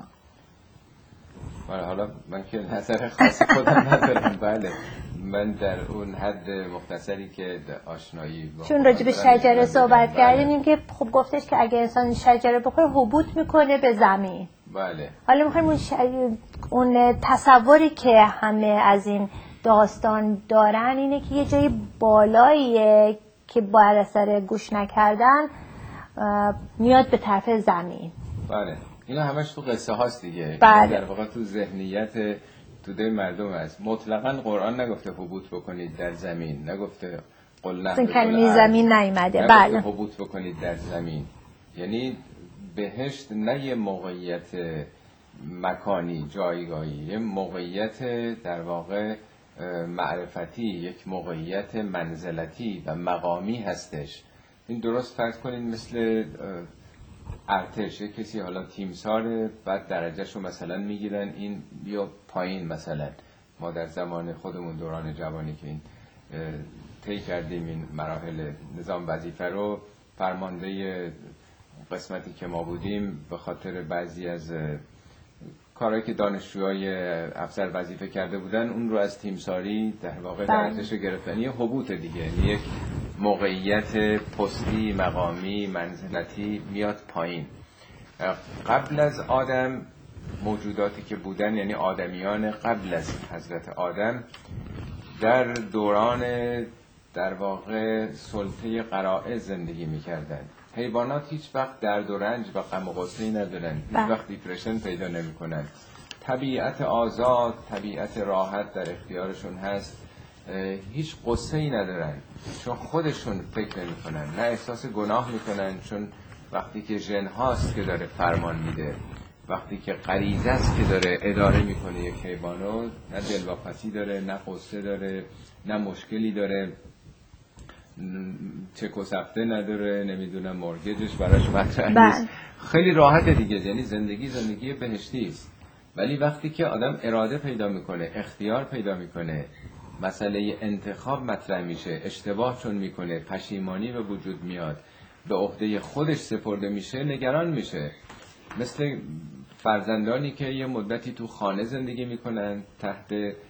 حالا من که نظر خاص خودم ندارم. بله من در اون حد مختصری که آشنایی با، چون راجع به شجره صحبت کردیم، این که خب گفتش که اگه انسان شجره بخوره هبوط میکنه به زمین. بله. حالا میخوایم اون تصوری که همه از این داستان دارن اینه که یه جای بالاییه که باید اثر گوش نکردن میاد به طرف زمین. بله اینا همش تو قصه هاست دیگه. بله. در واقع تو ذهنیت توده مردم هست. مطلقاً قرآن نگفته هبوط بکنید در زمین، نگفته قل نهبطوا کلمه زمین نیومده. بله. هبوط بکنید در زمین، یعنی بهشت نه یه موقعیت مکانی جایگاهی، یه موقعیت در واقع معرفتی، یک موقعیت منزلتی و مقامی هستش. این درست فرض کنید مثل ارتش، یک کسی حالا تیمساره، بعد درجهشو مثلا میگیرن این بیا پایین. مثلا ما در زمان خودمون دوران جوانی که این طی کردیم این مراحل نظام وظیفه رو، فرمانده قسمتی که ما بودیم به خاطر بعضی از کارهایی که دانشجوهای افسر وظیفه کرده بودن، اون رو از تیمساری در واقع درجهش رو گرفتن. یه حبوط دیگه، یعنی یک موقعیت پستی، مقامی، منزلتی میاد پایین. قبل از آدم موجوداتی که بودن، یعنی آدمیان قبل از حضرت آدم، در دوران در واقع سلطه غرائز زندگی میکردن. حیوانات هیچ وقت درد و رنج و غم و غصه‌ای ندارن، هیچ وقت دیپرشن پیدا نمیکنن. طبیعت آزاد، طبیعت راحت در اختیارشون هست، هیچ غصه‌ای ندارن چون خودشون فکر نمیکنن، نه احساس گناه میکنن چون وقتی که ژن هاست که داره فرمان میده، وقتی که غریزه است که داره اداره میکنه یک حیوانو، نه دلواپسی داره، نه غصه داره، نه مشکلی داره، چک و سفته نداره، نمیدونم مورگیجش براش مطرح نیست، خیلی راحته دیگه. یعنی زندگی بهشتی است. ولی وقتی که آدم اراده پیدا میکنه، اختیار پیدا میکنه، مسئله انتخاب مطرح میشه، اشتباه چون میکنه، پشیمانی به وجود میاد، به عهده خودش سپرده میشه، نگران میشه. مثل فرزندانی که یه مدتی تو خانه زندگی میکنن تحت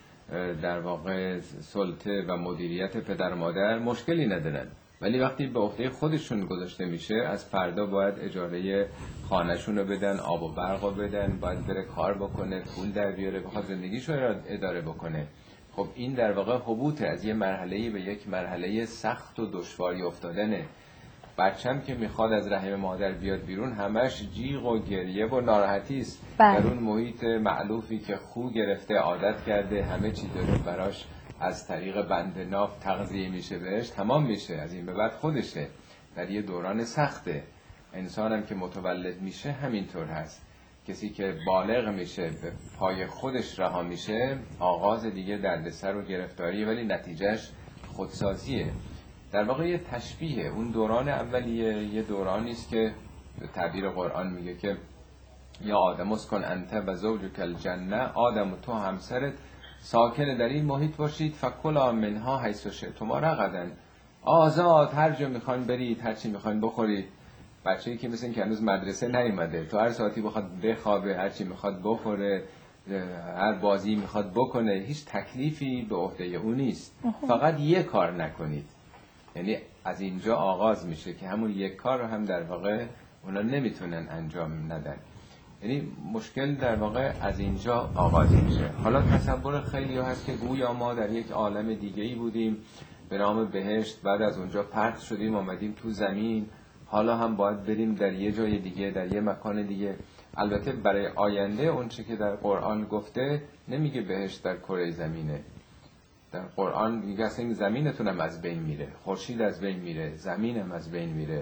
در واقع سلطه و مدیریت پدر و مادر، مشکلی ندارن، ولی وقتی به عهده خودشون گذاشته میشه، از فردا باید اجاره خانه‌شون رو بدن، آب و برق رو بدن، باید بره کار بکنه، پول در بیاره، بخواد زندگیشو اداره بکنه. خب این در واقع حبوط از یه مرحله به یک مرحله سخت و دشواری افتادنه. بچه‌م که میخواد از رحم مادر بیاد بیرون، همش جیغ و گریه و ناراحتی است. در اون محیط مألوفی که خو گرفته، عادت کرده، همه چی داره براش از طریق بند ناف تغذیه میشه، بهش تمام میشه، از این به بعد خودشه. در یه دوران سخته. انسانم که متولد میشه همینطور هست. کسی که بالغ میشه، به پای خودش رها میشه، آغاز دیگه دردسر و گرفتاریه، ولی نتیجهش خودسازیه. در واقع یه تشبیه. اون دوران اولیه یه دورانی است که به تعبیر قرآن میگه که یا آدم اسکن انت و زوجک الجنه، آدم و تو همسرت ساکن در این محیط باشید، فکلا منها حیث شئتما رغدا، آزاد هر جا میخواین برید، هر چی میخواین بخورید. بچه‌ای که مثل این که هنوز مدرسه نیومده، تو هر ساعتی بخواد بخوابه، هر چی میخواد بخوره، هر بازی میخواد بکنه، هیچ تکلیفی به عهده اون نیست. فقط یه کار نکنید. یعنی از اینجا آغاز میشه که همون یک کار رو هم در واقع اونا نمیتونن انجام ندن. یعنی مشکل در واقع از اینجا آغاز میشه. حالا تصور خیلی هست که گویا ما در یک عالم دیگه‌ای بودیم به نام بهشت، بعد از اونجا پرت شدیم آمدیم تو زمین، حالا هم باید بریم در یه جای دیگه، در یه مکان دیگه. البته برای آینده اون چه که در قرآن گفته نمیگه بهشت در کره زمینه. در قرآن میگه اصلا این زمینتون هم از بین میره، خورشید از بین میره، زمینم از بین میره،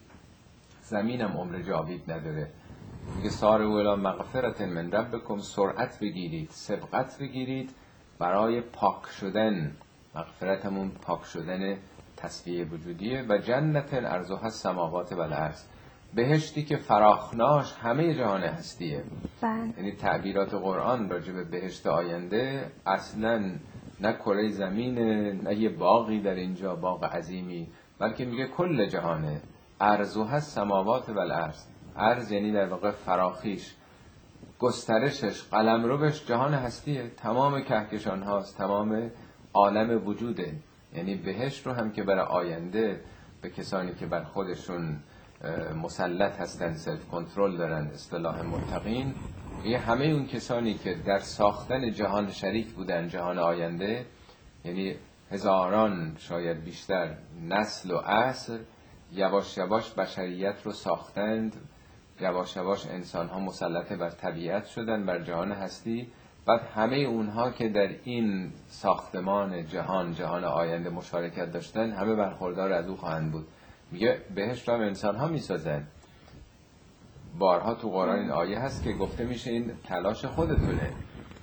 زمینم عمر جاوید نداره. میگه سارعوا الی مغفرة من ربکم، سرعت بگیرید، سبقت بگیرید برای پاک شدن. مغفرت همون پاک شدن تصفیه وجودیه. و جنت عرضها السماوات و الارض، بهشتی که فراخناش همه جهان هستیه. یعنی تعبیرات قرآن راجع به بهشت آینده اصلاً نه کره زمینه، نه یه باغی در اینجا، باغ عظیمی، بلکه میگه کل جهانه. عرضها السماوات و الارض، عرض یعنی در واقع فراخیش، گسترشش، قلمروش جهان هستیه، تمام کهکشان هاست، تمام عالم وجوده. یعنی بهشت رو هم که برای آینده به کسانی که بر خودشون مسلط هستن، سلف کنترل دارن، اصطلاح متقین، یه همه اون کسانی که در ساختن جهان شریک بودن، جهان آینده، یعنی هزاران شاید بیشتر نسل و عصر، یواش یواش بشریت رو ساختند، یواش یواش انسان ها مسلط بر طبیعت شدن، بر جهان هستی. بعد همه اونها که در این ساختمان جهان آینده مشارکت داشتن، همه برخوردار از او خواهند بود. میگه بهشت رو هم انسان ها میسازن. بارها تو قرآن این آیه هست که گفته میشه این تلاش خودتونه،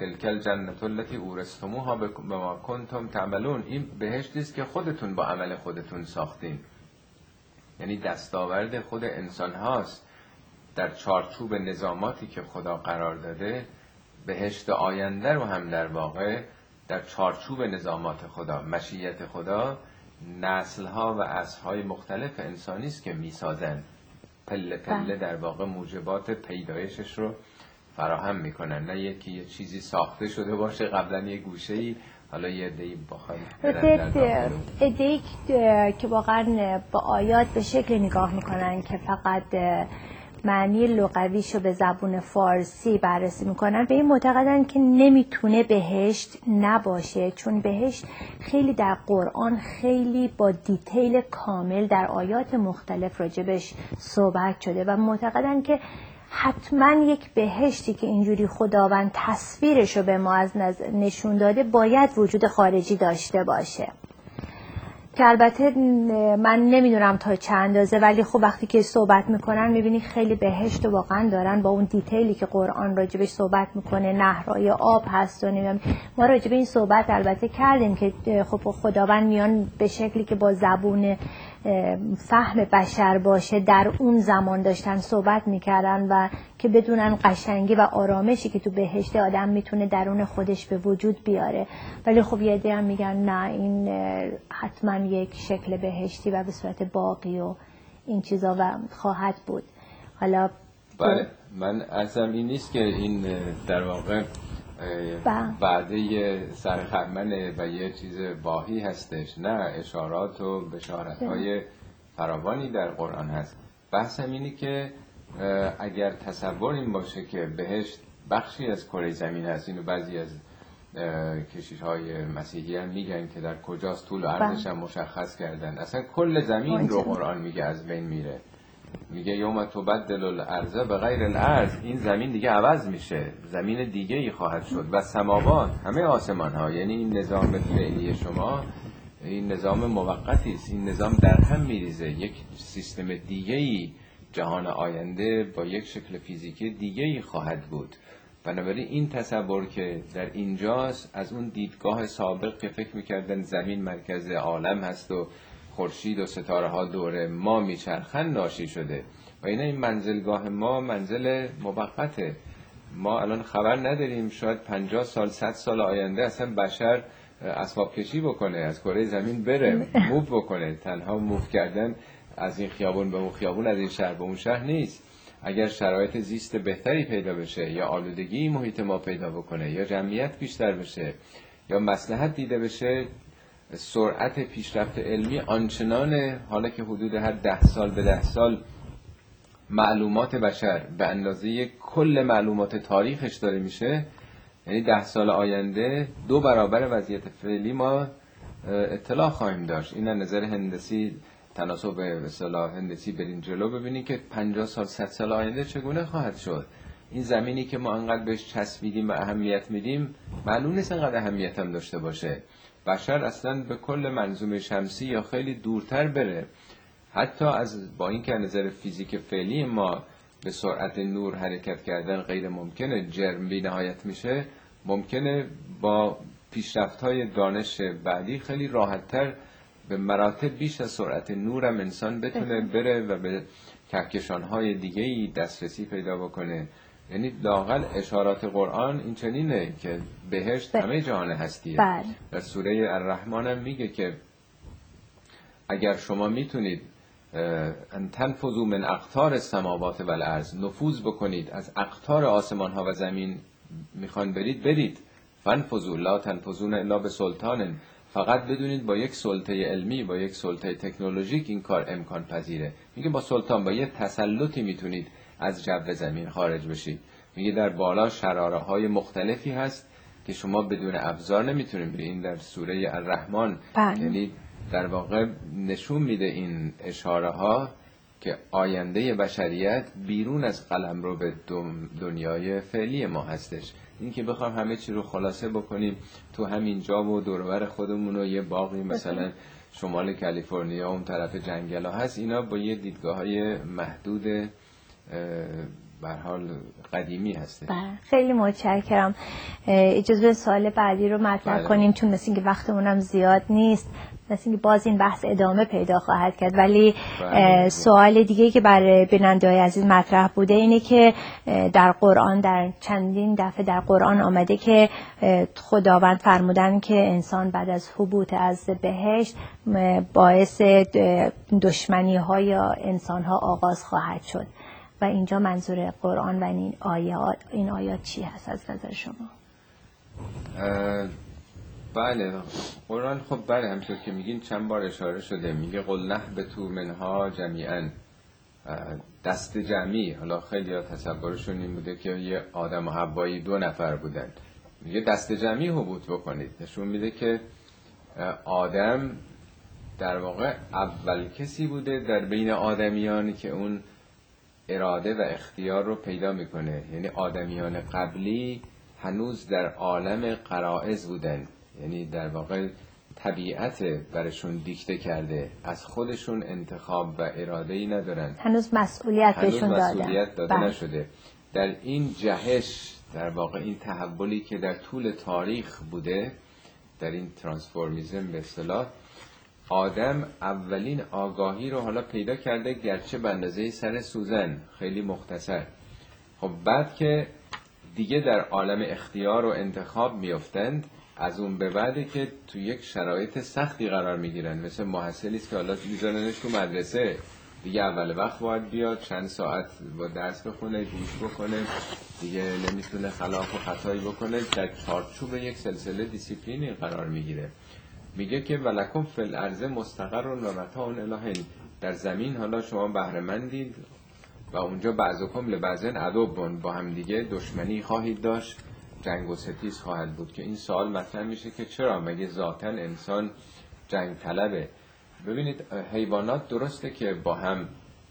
تلک الجنة التي اورثتموها بما کنتم تعملون. این بهشتی است که خودتون با عمل خودتون ساختین، یعنی دستاورد خود انسان هاست در چارچوب نظاماتی که خدا قرار داده. بهشت آینده رو هم در واقع در چارچوب نظامات خدا، مشیت خدا، نسل‌ها و عصرهای مختلف انسانی است که می‌سازن، پله پله در واقع موجبات پیدایشش رو فراهم میکنن، نه یکی یه چیزی ساخته شده باشه قبلا یه گوشه‌ای حالا یه عده‌ای بخوایم عده‌ای که واقعا با آیات به شکل نگاه میکنن که فقط معنی لغویشو به زبون فارسی بررسی میکنن، به این معتقدن که نمیتونه بهشت نباشه، چون بهشت خیلی در قرآن خیلی با دیتیل کامل در آیات مختلف راجبش صحبت شده و معتقدن که حتما یک بهشتی که اینجوری خداوند تصویرشو به ما از نشون داده باید وجود خارجی داشته باشه، که البته من نمیدونم تا چه اندازه، ولی خب وقتی که صحبت میکنن میبینی خیلی بهشت واقعا دارن با اون دیتیلی که قرآن راجبش صحبت میکنه، نهرهای آب هست و نمیدونم. ما راجب این صحبت البته کردیم که خب خداوند میان به شکلی که با زبون فهم بشر باشه در اون زمان داشتن صحبت میکردن و که بدونن قشنگی و آرامشی که تو بهشت آدم میتونه درون خودش به وجود بیاره. ولی خب یه عده هم میگن نه، این حتما یک شکل بهشتی و به صورت باقی و این چیزا و خواهد بود. حالا بله، من ازم این نیست که این در واقع وعده سرخرمنه و یه چیز واهی هستش، نه، اشارات و بشارت‌های فراوانی در قرآن هست. بحثم اینه که اگر تصور این باشه که بهشت بخشی از کره زمین هست، اینو بعضی از کشیش‌های مسیحی هم میگن که در کجاست، طول و عرضش هم مشخص کردن. اصلا کل زمین رو قرآن میگه از بین میره، میگه یوم تبدل الارض بغیر الارض، این زمین دیگه عوض میشه، زمین دیگه ای خواهد شد. و سماوات، همه آسمان ها، یعنی این نظام فعلی شما این نظام موقتی است، این نظام در هم میریزه، یک سیستم دیگه ای جهان آینده با یک شکل فیزیکی دیگه ای خواهد بود. بنابراین این تصور که در اینجاست از اون دیدگاه سابق که فکر میکردن زمین مرکز عالم هست و خورشید و ستاره ها دور ما میچرخن ناشی شده و این منزلگاه ما منزل موقته. ما الان خبر نداریم، شاید 50 سال 100 سال آینده اصلا بشر اسباب کشی بکنه، از کره زمین بره، موو بکنه. تنها موو کردن از این خیابون به اون خیابون، از این شهر به اون شهر نیست. اگر شرایط زیست بهتری پیدا بشه، یا آلودگی محیط ما پیدا بکنه، یا جمعیت بیشتر بشه، یا مصلحت دیده بشه، سرعت پیشرفت علمی آنچنانه، حالا که حدود هر 10 سال به 10 سال معلومات بشر به اندازه کل معلومات تاریخش داره میشه، یعنی 10 سال آینده 2 برابر وضعیت فعلی ما اطلاع خواهیم داشت. این از نظر هندسی، تناسب به اصطلاح هندسی برین جلو ببینید که 50 سال 100 سال آینده چگونه خواهد شد. این زمینی که ما انقدر بهش چسبیدیم و اهمیت میدیم، معلوم نیست انقدر اهمیت هم داشته باشه. بشر اصلا به کل منظومه شمسی یا خیلی دورتر بره، حتی از با این که نظر فیزیک فعلی ما به سرعت نور حرکت کردن غیر ممکنه، جرم بی نهایت میشه، ممکنه با پیشرفت‌های دانش بعدی خیلی راحت‌تر به مراتب بیش از سرعت نور هم انسان بتونه بره و به کهکشان‌های دیگه‌ای دسترسی پیدا بکنه. یعنی لااقل اشارات قرآن این چنینه که بهشت همه جهان هستیه. در سوره الرحمن هم میگه که اگر شما میتونید ان تنفذوا من اقطار السماوات و الارض، نفوذ بکنید از اقطار آسمان ها و زمین، میخوان برید فانفذوا لا تنفذون الا بسلطان، فقط بدونید با یک سلطه علمی، با یک سلطه تکنولوژیک این کار امکان پذیره. میگه با سلطان، با یه تسلطی میتونید از جو زمین خارج بشید. میگه در بالا شراره های مختلفی هست که شما بدون ابزار نمیتونید برید. این در سوره الرحمن، یعنی در واقع نشون میده این اشاره ها که آینده بشریت بیرون از قلمرو به دنیای فعلی ما هستش. این که بخوام همه چی رو خلاصه بکنیم تو همین جا و دور و بر خودمون و یه باقی مثلا شمال کالیفرنیا اون طرف جنگل ها هست، اینا با یه دیدگاه های محدود به هر حال قدیمی هسته. خیلی متشکرم. اجازه بدید سوال بعدی رو مطرح کنیم، چون مثل اینکه وقتمونم زیاد نیست، مثل اینکه باز این بحث ادامه پیدا خواهد کرد. ولی سوال دیگه که برای بیننده‌های عزیز مطرح بوده اینه که در قرآن، در چندین دفعه در قرآن آمده که خداوند فرمودن که انسان بعد از هبوط از بهشت باعث دشمنی‌ها یا انسان‌ها آغاز خواهد شد و اینجا منظور قرآن و این آیات چی هست از نظر شما؟ بله، قرآن خب بله همونطور که میگین چند بار اشاره شده، میگه قل نهبطوا منها جمیعا، دست جمعی. حالا خیلی ها تصورشون این بوده که یه آدم و حوایی 2 نفر بودن، میگه دست جمعی هبوط بکنید. نشون میده که آدم در واقع اول کسی بوده در بین آدمیان که اون اراده و اختیار رو پیدا میکنه. یعنی آدمیان قبلی هنوز در عالم غرائز بودن، یعنی در واقع طبیعت برشون دیکته کرده، از خودشون انتخاب و اراده‌ای ندارن، هنوز مسئولیت داده نشده. در این جهش، در واقع این تحولی که در طول تاریخ بوده، در این ترانسفورمیزم به اصطلاح، آدم اولین آگاهی رو حالا پیدا کرده، گرچه به اندازه سر سوزن، خیلی مختصر. خب بعد که دیگه در عالم اختیار و انتخاب میافتند، از اون به بعده که تو یک شرایط سختی قرار میگیرن. مثل محصلی است که حالا میذارنش تو مدرسه، دیگه اول وقت باید بیاد، چند ساعت با درس بخونه، گوش بکنه، دیگه نمیتونه خلاف و خطایی بکنه، در چارچوب یک سلسله دیسیپلینی قرار میگیره. میگه که ولکم فی الارض مستقر و متاع الی حین، در زمین حالا شما بهره مندید و اونجا بعضکم لبعض عدو، با هم دیگه دشمنی خواهید داشت، جنگ و ستیز خواهد بود. که این سوال مطرح میشه که چرا مگه ذاتاً انسان جنگ طلبه؟ ببینید حیوانات درسته که با هم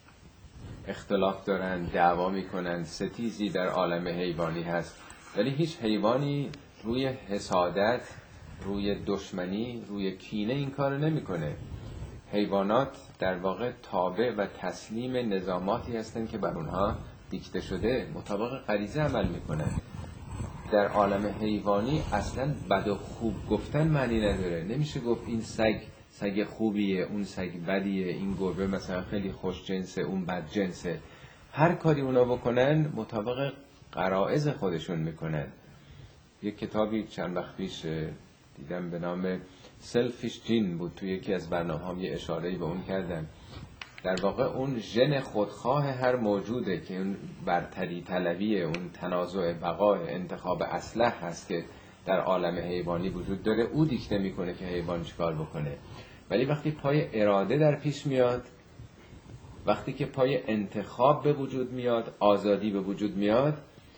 اختلاف دارن، دعوا میکنن، ستیزی در عالم حیوانی هست، ولی هیچ حیوانی روی حسادت، روی دشمنی، روی کینه این کارو نمیکنه. حیوانات در واقع تابع و تسلیم نظاماتی هستن که بر اونها دیکته شده، مطابق غریزه عمل میکنن. در عالم حیوانی اصلا بد و خوب گفتن معنی نداره. نمیشه گفت این سگ خوبیه، اون سگ بدیه، این گربه مثلا خیلی خوش جنسه، اون بد جنسه. هر کاری اونا بکنن مطابق غرایز خودشون میکنن. یک کتابی چند وقت پیش دیدم به نام سلفیش جین بود، توی یکی از برنامه‌ها یه اشاره‌ای به اون کردن. در واقع اون ژن خودخواه هر موجوده که اون برتری طلبیه، اون تنازع بقا، انتخاب اصلح هست که در عالم حیوانی وجود داره، او دیکته میکنه که حیوان چیکار بکنه. ولی وقتی پای اراده در پیش میاد، وقتی که پای انتخاب به وجود میاد، آزادی به وجود میاد،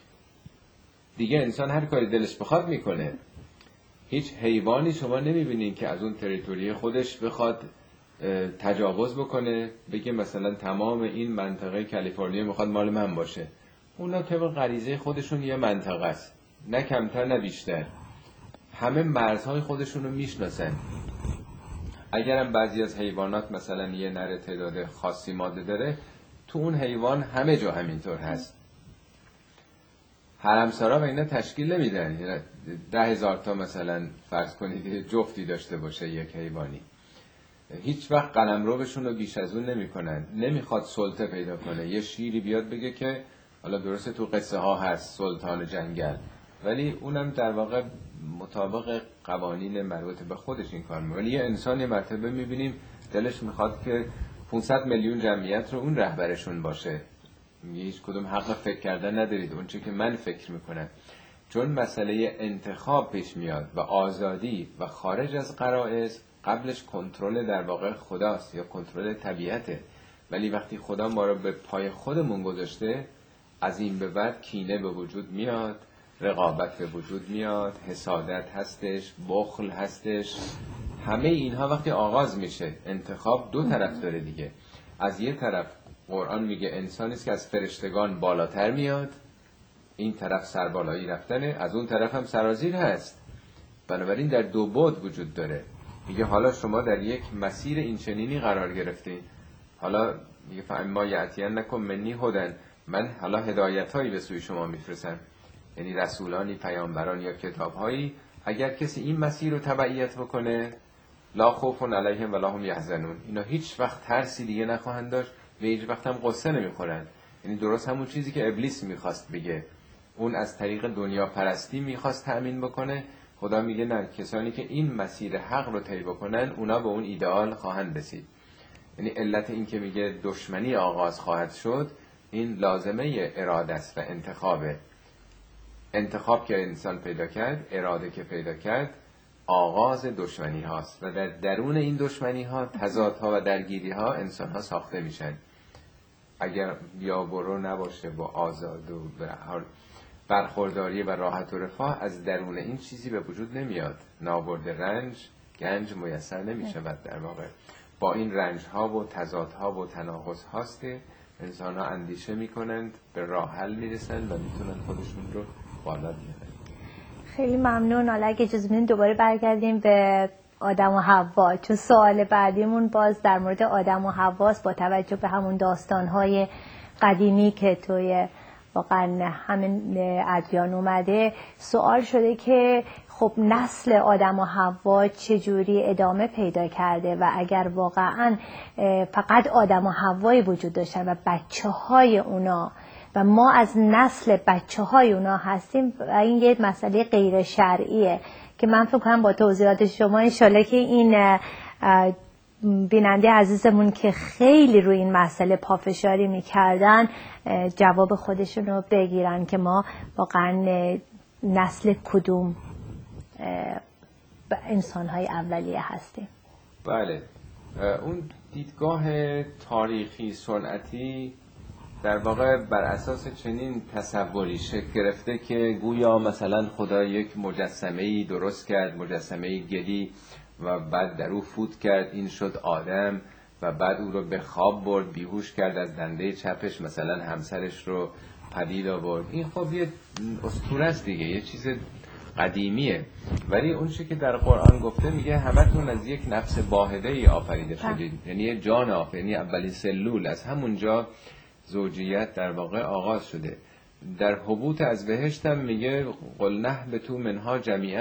دیگه انسان هر کاری دلش بخواد میکنه. هیچ حیوانی شما نمیبینین که از اون تریتوری خودش بخواد تجاوز بکنه، بگه مثلا تمام این منطقه کالیفرنیا میخواد مال من باشه. اونا طبق غریزه خودشون یه منطقه است، نه کمتر نه بیشتر. همه مرزهای خودشون رو میشناسن. اگرم بعضی از حیوانات مثلا یه نره تعداد خاصی ماده داره، تو اون حیوان همه جا همینطور هست. حرمسرا و اینا تشکیل نمیدن 10,000 تا مثلا فرض کنید جفتی داشته باشه یک حیوانی. هیچ وقت قلمروشون رو بیش از اون نمی‌کنن. نمیخواد سلطه پیدا کنه. یه شیری بیاد بگه که حالا درسته تو قصه ها هست سلطان جنگل، ولی اونم در واقع مطابق قوانین مربوط به خودش این کار می‌کنه. ولی یه انسانی مرتبه می‌بینیم دلش میخواد که 500 میلیون جمعیت رو اون رهبرشون باشه. هیچ کدوم حق فکر کردن ندارید، اون چه که من فکر میکنم. چون مسئله انتخاب پیش میاد و آزادی و خارج از غرایز، قبلش کنترل در واقع خداست یا کنترل طبیعته. ولی وقتی خدا ما رو به پای خودمون گذاشته، از این به بعد کینه به وجود میاد، رقابت به وجود میاد، حسادت هستش، بخل هستش. همه اینها وقتی آغاز میشه، انتخاب دو طرف داره دیگه. از یه طرف قرآن میگه انسانی است که از فرشتگان بالاتر میاد، این طرف سربالایی رفتنه، از اون طرف هم سرازیر هست. بنابراین در دو بعد وجود داره. میگه حالا شما در یک مسیر این چنینی قرار گرفتین، حالا میگه فاما یاتینکم منی هدن، من حالا هدایت هایی به سوی شما میفرستم، یعنی رسولانی، پیامبران یا کتاب هایی، اگر کسی این مسیر رو تبعیت بکنه لا خوف علیهم ولا هم یحزنون، اینا هیچ وقت ترسی دیگه نخواهند داشت و هیچ وقت هم قصه نمیخورن. یعنی درست همون چیزی که ابلیس میخواست بگه، اون از طریق دنیا پرستی میخواست تأمین بکنه، خدا میگه نه، کسانی که این مسیر حق رو طی بکنن اونا به اون ایدئال خواهند رسید. یعنی علت این که میگه دشمنی آغاز خواهد شد، این لازمه اراده است و انتخابه. انتخاب که انسان پیدا کرد، اراده که پیدا کرد، آغاز دشمنی هاست و در درون این دشمنی ها، تضادها و درگیری ها انسان ها ساخته میشن. اگر بیا برو نباشه با آزاد و برخورداری و راحت و رفاه، از درون این چیزی به وجود نمیاد. نابرد رنج گنج میسر نمیشود. در واقع با این رنج ها و تضادها و تناقض هاست انسان ها اندیشه میکنند، به راه حل میرسند و میتونن خودشون رو بالا بیارن. خیلی ممنون. حالا اگه اجازه بدین دوباره برگردیم به آدم و حوا، چون سوال بعدیمون باز در مورد آدم و حواست، با توجه به همون داستان‌های قدیمی که توی واقعا همین ادیان اومده. سوال شده که خب نسل آدم و حوا چجوری ادامه پیدا کرده و اگر واقعا فقط آدم و حوایی وجود داشتن و بچه‌های اونا و ما از نسل بچه‌های اونا هستیم و این یه مسئله غیر شرعیه که من فکر کنم با توضیحات شما انشالله که این بیننده عزیزمون که خیلی روی این مسئله پافشاری میکردن جواب خودشون رو بگیرن که ما واقعا نسل کدوم انسان‌های اولیه هستیم. بله، اون دیدگاه تاریخی سنتی در واقع بر اساس چنین تصوری شکل گرفته که گویا مثلا خدا یک مجسمه‌ای درست کرد، مجسمه گلی، و بعد در او فوت کرد، این شد آدم، و بعد او رو به خواب برد، بیهوش کرد، از دنده چپش مثلا همسرش رو پدید آورد. این خب یه اسطوره است دیگه، یه چیز قدیمیه. ولی اون چیزی که در قرآن گفته میگه همتون از یک نفس واحده ای آفریده شدید، یعنی یه جان آفرینی، اولین سلول. از همونجا زوجیت در واقع آغاز شده. در حبوط از بهشت هم میگه قل نهبطوا منها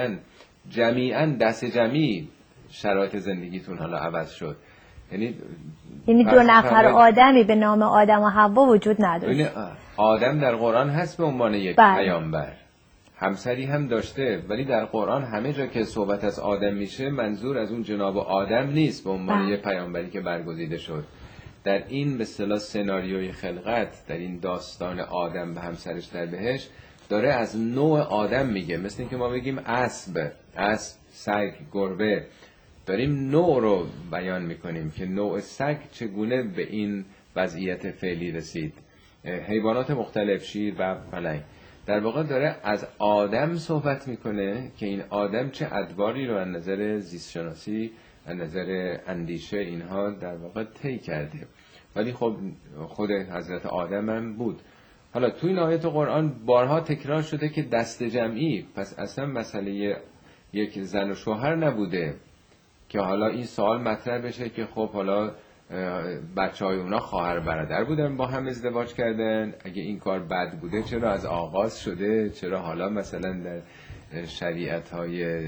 جمیعاً دست جمعی شرایط زندگیتون حالا عوض شد. یعنی دو نفر آدمی به نام آدم و حوا وجود نداشت. آدم در قرآن هست به عنوان یک پیامبر، همسری هم داشته، ولی در قرآن همه جا که صحبت از آدم میشه منظور از اون جناب آدم نیست به عنوان یک پیامبری که برگزیده شد. در این به اصطلاح سناریوی خلقت، در این داستان آدم به همسرش در بهشت، داره از نوع آدم میگه. مثل اینکه ما بگیم اسب، سگ، گربه، داریم نوع رو بیان میکنیم که نوع سگ چگونه به این وضعیت فعلی رسید. حیوانات مختلف، شیر و پلنگ، در واقع داره از آدم صحبت میکنه که این آدم چه ادواری رو از نظر زیستشناسی، از نظر اندیشه اینها در واقع طی کرده. ولی خب خود حضرت آدم هم بود. حالا توی این آیت قرآن بارها تکرار شده که دست جمعی، پس اصلا مسئله یک زن و شوهر نبوده که حالا این سوال مطرح بشه که خب حالا بچه‌های اونا خواهر برادر بودن با هم ازدواج کردن، اگه این کار بد بوده چرا از آغاز شده؟ چرا حالا مثلا در شریعت‌های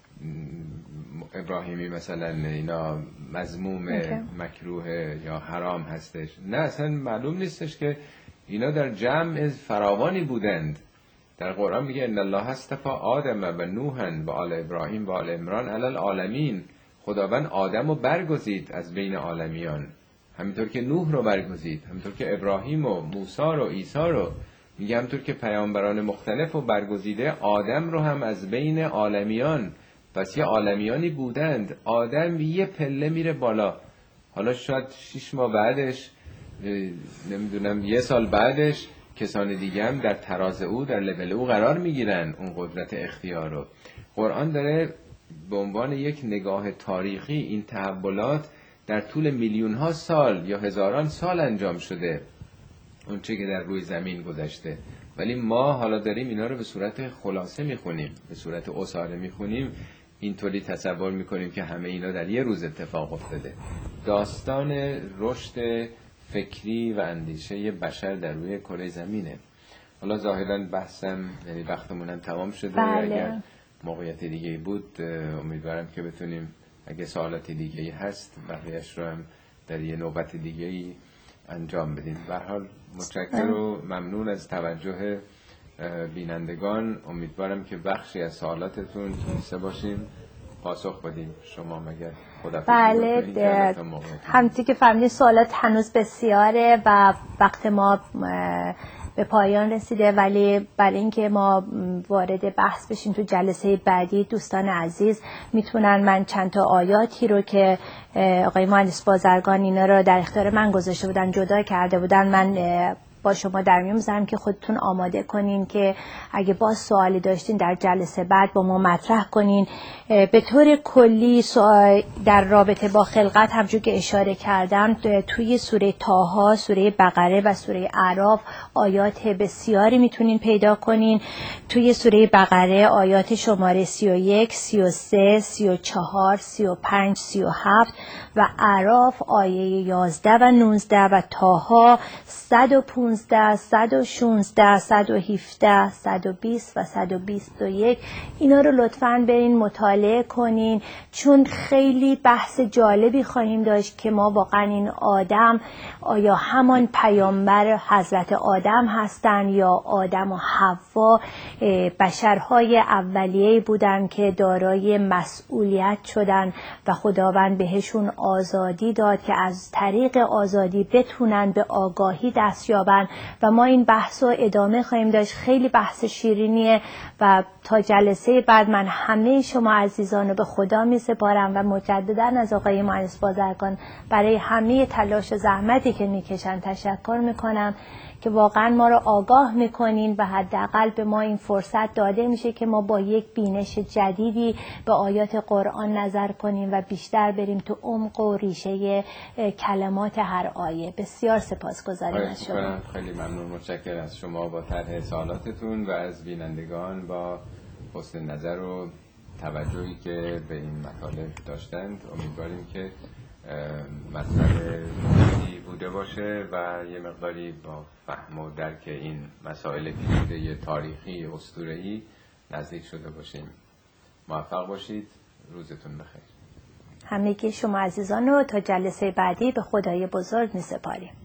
ابراهیمی مثلا اینا مذموم، مکروه یا حرام هستش؟ نه، اصلا معلوم نیستش که اینا در جمع فراوانی بودند. در قرآن میگه ان الله اصطفى آدم و نوحا و آل ابراهیم و آل عمران علی العالمین. خداوند آدم رو برگزید از بین عالمیان، همینطور که نوح رو برگزید، همینطور که ابراهیم و موسی و عیسی رو، میگه همینطور که پیامبران مختلف رو برگزیده، آدم رو هم از بین عالمیان. پس یه عالمیانی بودند. آدم یه پله میره بالا، حالا شاید 6 ماه بعدش، نمیدونم 1 سال بعدش، کسان دیگه هم در تراز او، در لول او قرار میگیرن اون قدرت اختیار رو. قرآن داره به عنوان یک نگاه تاریخی این تحولات در طول میلیون ها سال یا هزاران سال انجام شده، اون چه که در روی زمین گذشته. ولی ما حالا داریم اینا رو به صورت خلاصه میخونیم، به صورت اساره میخونیم، اینطوری تصور میکنیم که همه اینا در یه روز اتفاق افتاده. داستان رشد فکری و اندیشه بشر در روی کره زمینه. حالا ظاهراً بحثم یعنی وقتمونم تمام شده. بله. اگر موقعیت دیگه بود امیدوارم که بتونیم اگه سوالاتی دیگه هست بقیه‌اش رو هم در یه نوبت دیگه انجام بدیم. به هر حال متشکرم و ممنون از توجه بینندگان. امیدوارم که بخشی از سوالاتتون تونسته باشیم پاسخ بدیم. شما مگر خداحافظی بکنید؟ بله، همونطور که فهمیدید سوالات هنوز بسیاره و وقت ما به پایان رسیده، ولی برای اینکه ما وارد بحث بشیم تو جلسه بعدی، دوستان عزیز میتونن من چند تا آیاتی رو که آقای مهندس بازرگان اینا رو در اختیار من گذاشته بودن، جدا کرده بودن، من با شما در میون میذارم که خودتون آماده کنین که اگه باز سوالی داشتین در جلسه بعد با ما مطرح کنین. به طور کلی در رابطه با خلقت همچون که اشاره کردم توی سوره طه، سوره بقره و سوره اعراف آیات بسیاری میتونین پیدا کنین. توی سوره بقره آیات شماره 31، 33، 34، 35، 37 و اعراف آیه 11 و 19 و طه 115، 116، 117، 120 و 121. اینا رو لطفاً برین مطالعه کنین، چون خیلی بحث جالبی خواهیم داشت که ما واقعا این آدم آیا همان پیامبر حضرت آدم هستن یا آدم و حوا بشرهای اولیه‌ای بودن که دارای مسئولیت شدن و خداوند بهشون آزادی داد که از طریق آزادی بتونن به آگاهی دست یابن و ما این بحث رو ادامه خواهیم داشت. خیلی بحث شیرینیه و تا جلسه بعد من همه شما عزیزان رو به خدا می سپارم و مجددا از آقای مهندس بازرگان برای همه تلاش و زحمتی که میکشن تشکر میکنم که واقعا ما رو آگاه میکنین و حداقل به ما این فرصت داده میشه که ما با یک بینش جدیدی به آیات قرآن نظر کنیم و بیشتر بریم تو عمق و ریشه کلمات هر آیه. بسیار سپاسگزاریم از شما. خیلی ممنون، متشکرم از شما با طرح سوالاتتون و از بینندگان با حسن نظر و توجهی که به این مطالب داشتند. امیدواریم که مسئله مفیدی بوده باشه و یه مقداری با فهم و درک این مسائل پیچیده تاریخی اسطوره‌ای نزدیک شده باشیم. موفق باشید. روزتون بخیر. همگی شما عزیزان رو تا جلسه بعدی به خدای بزرگ می‌سپاریم.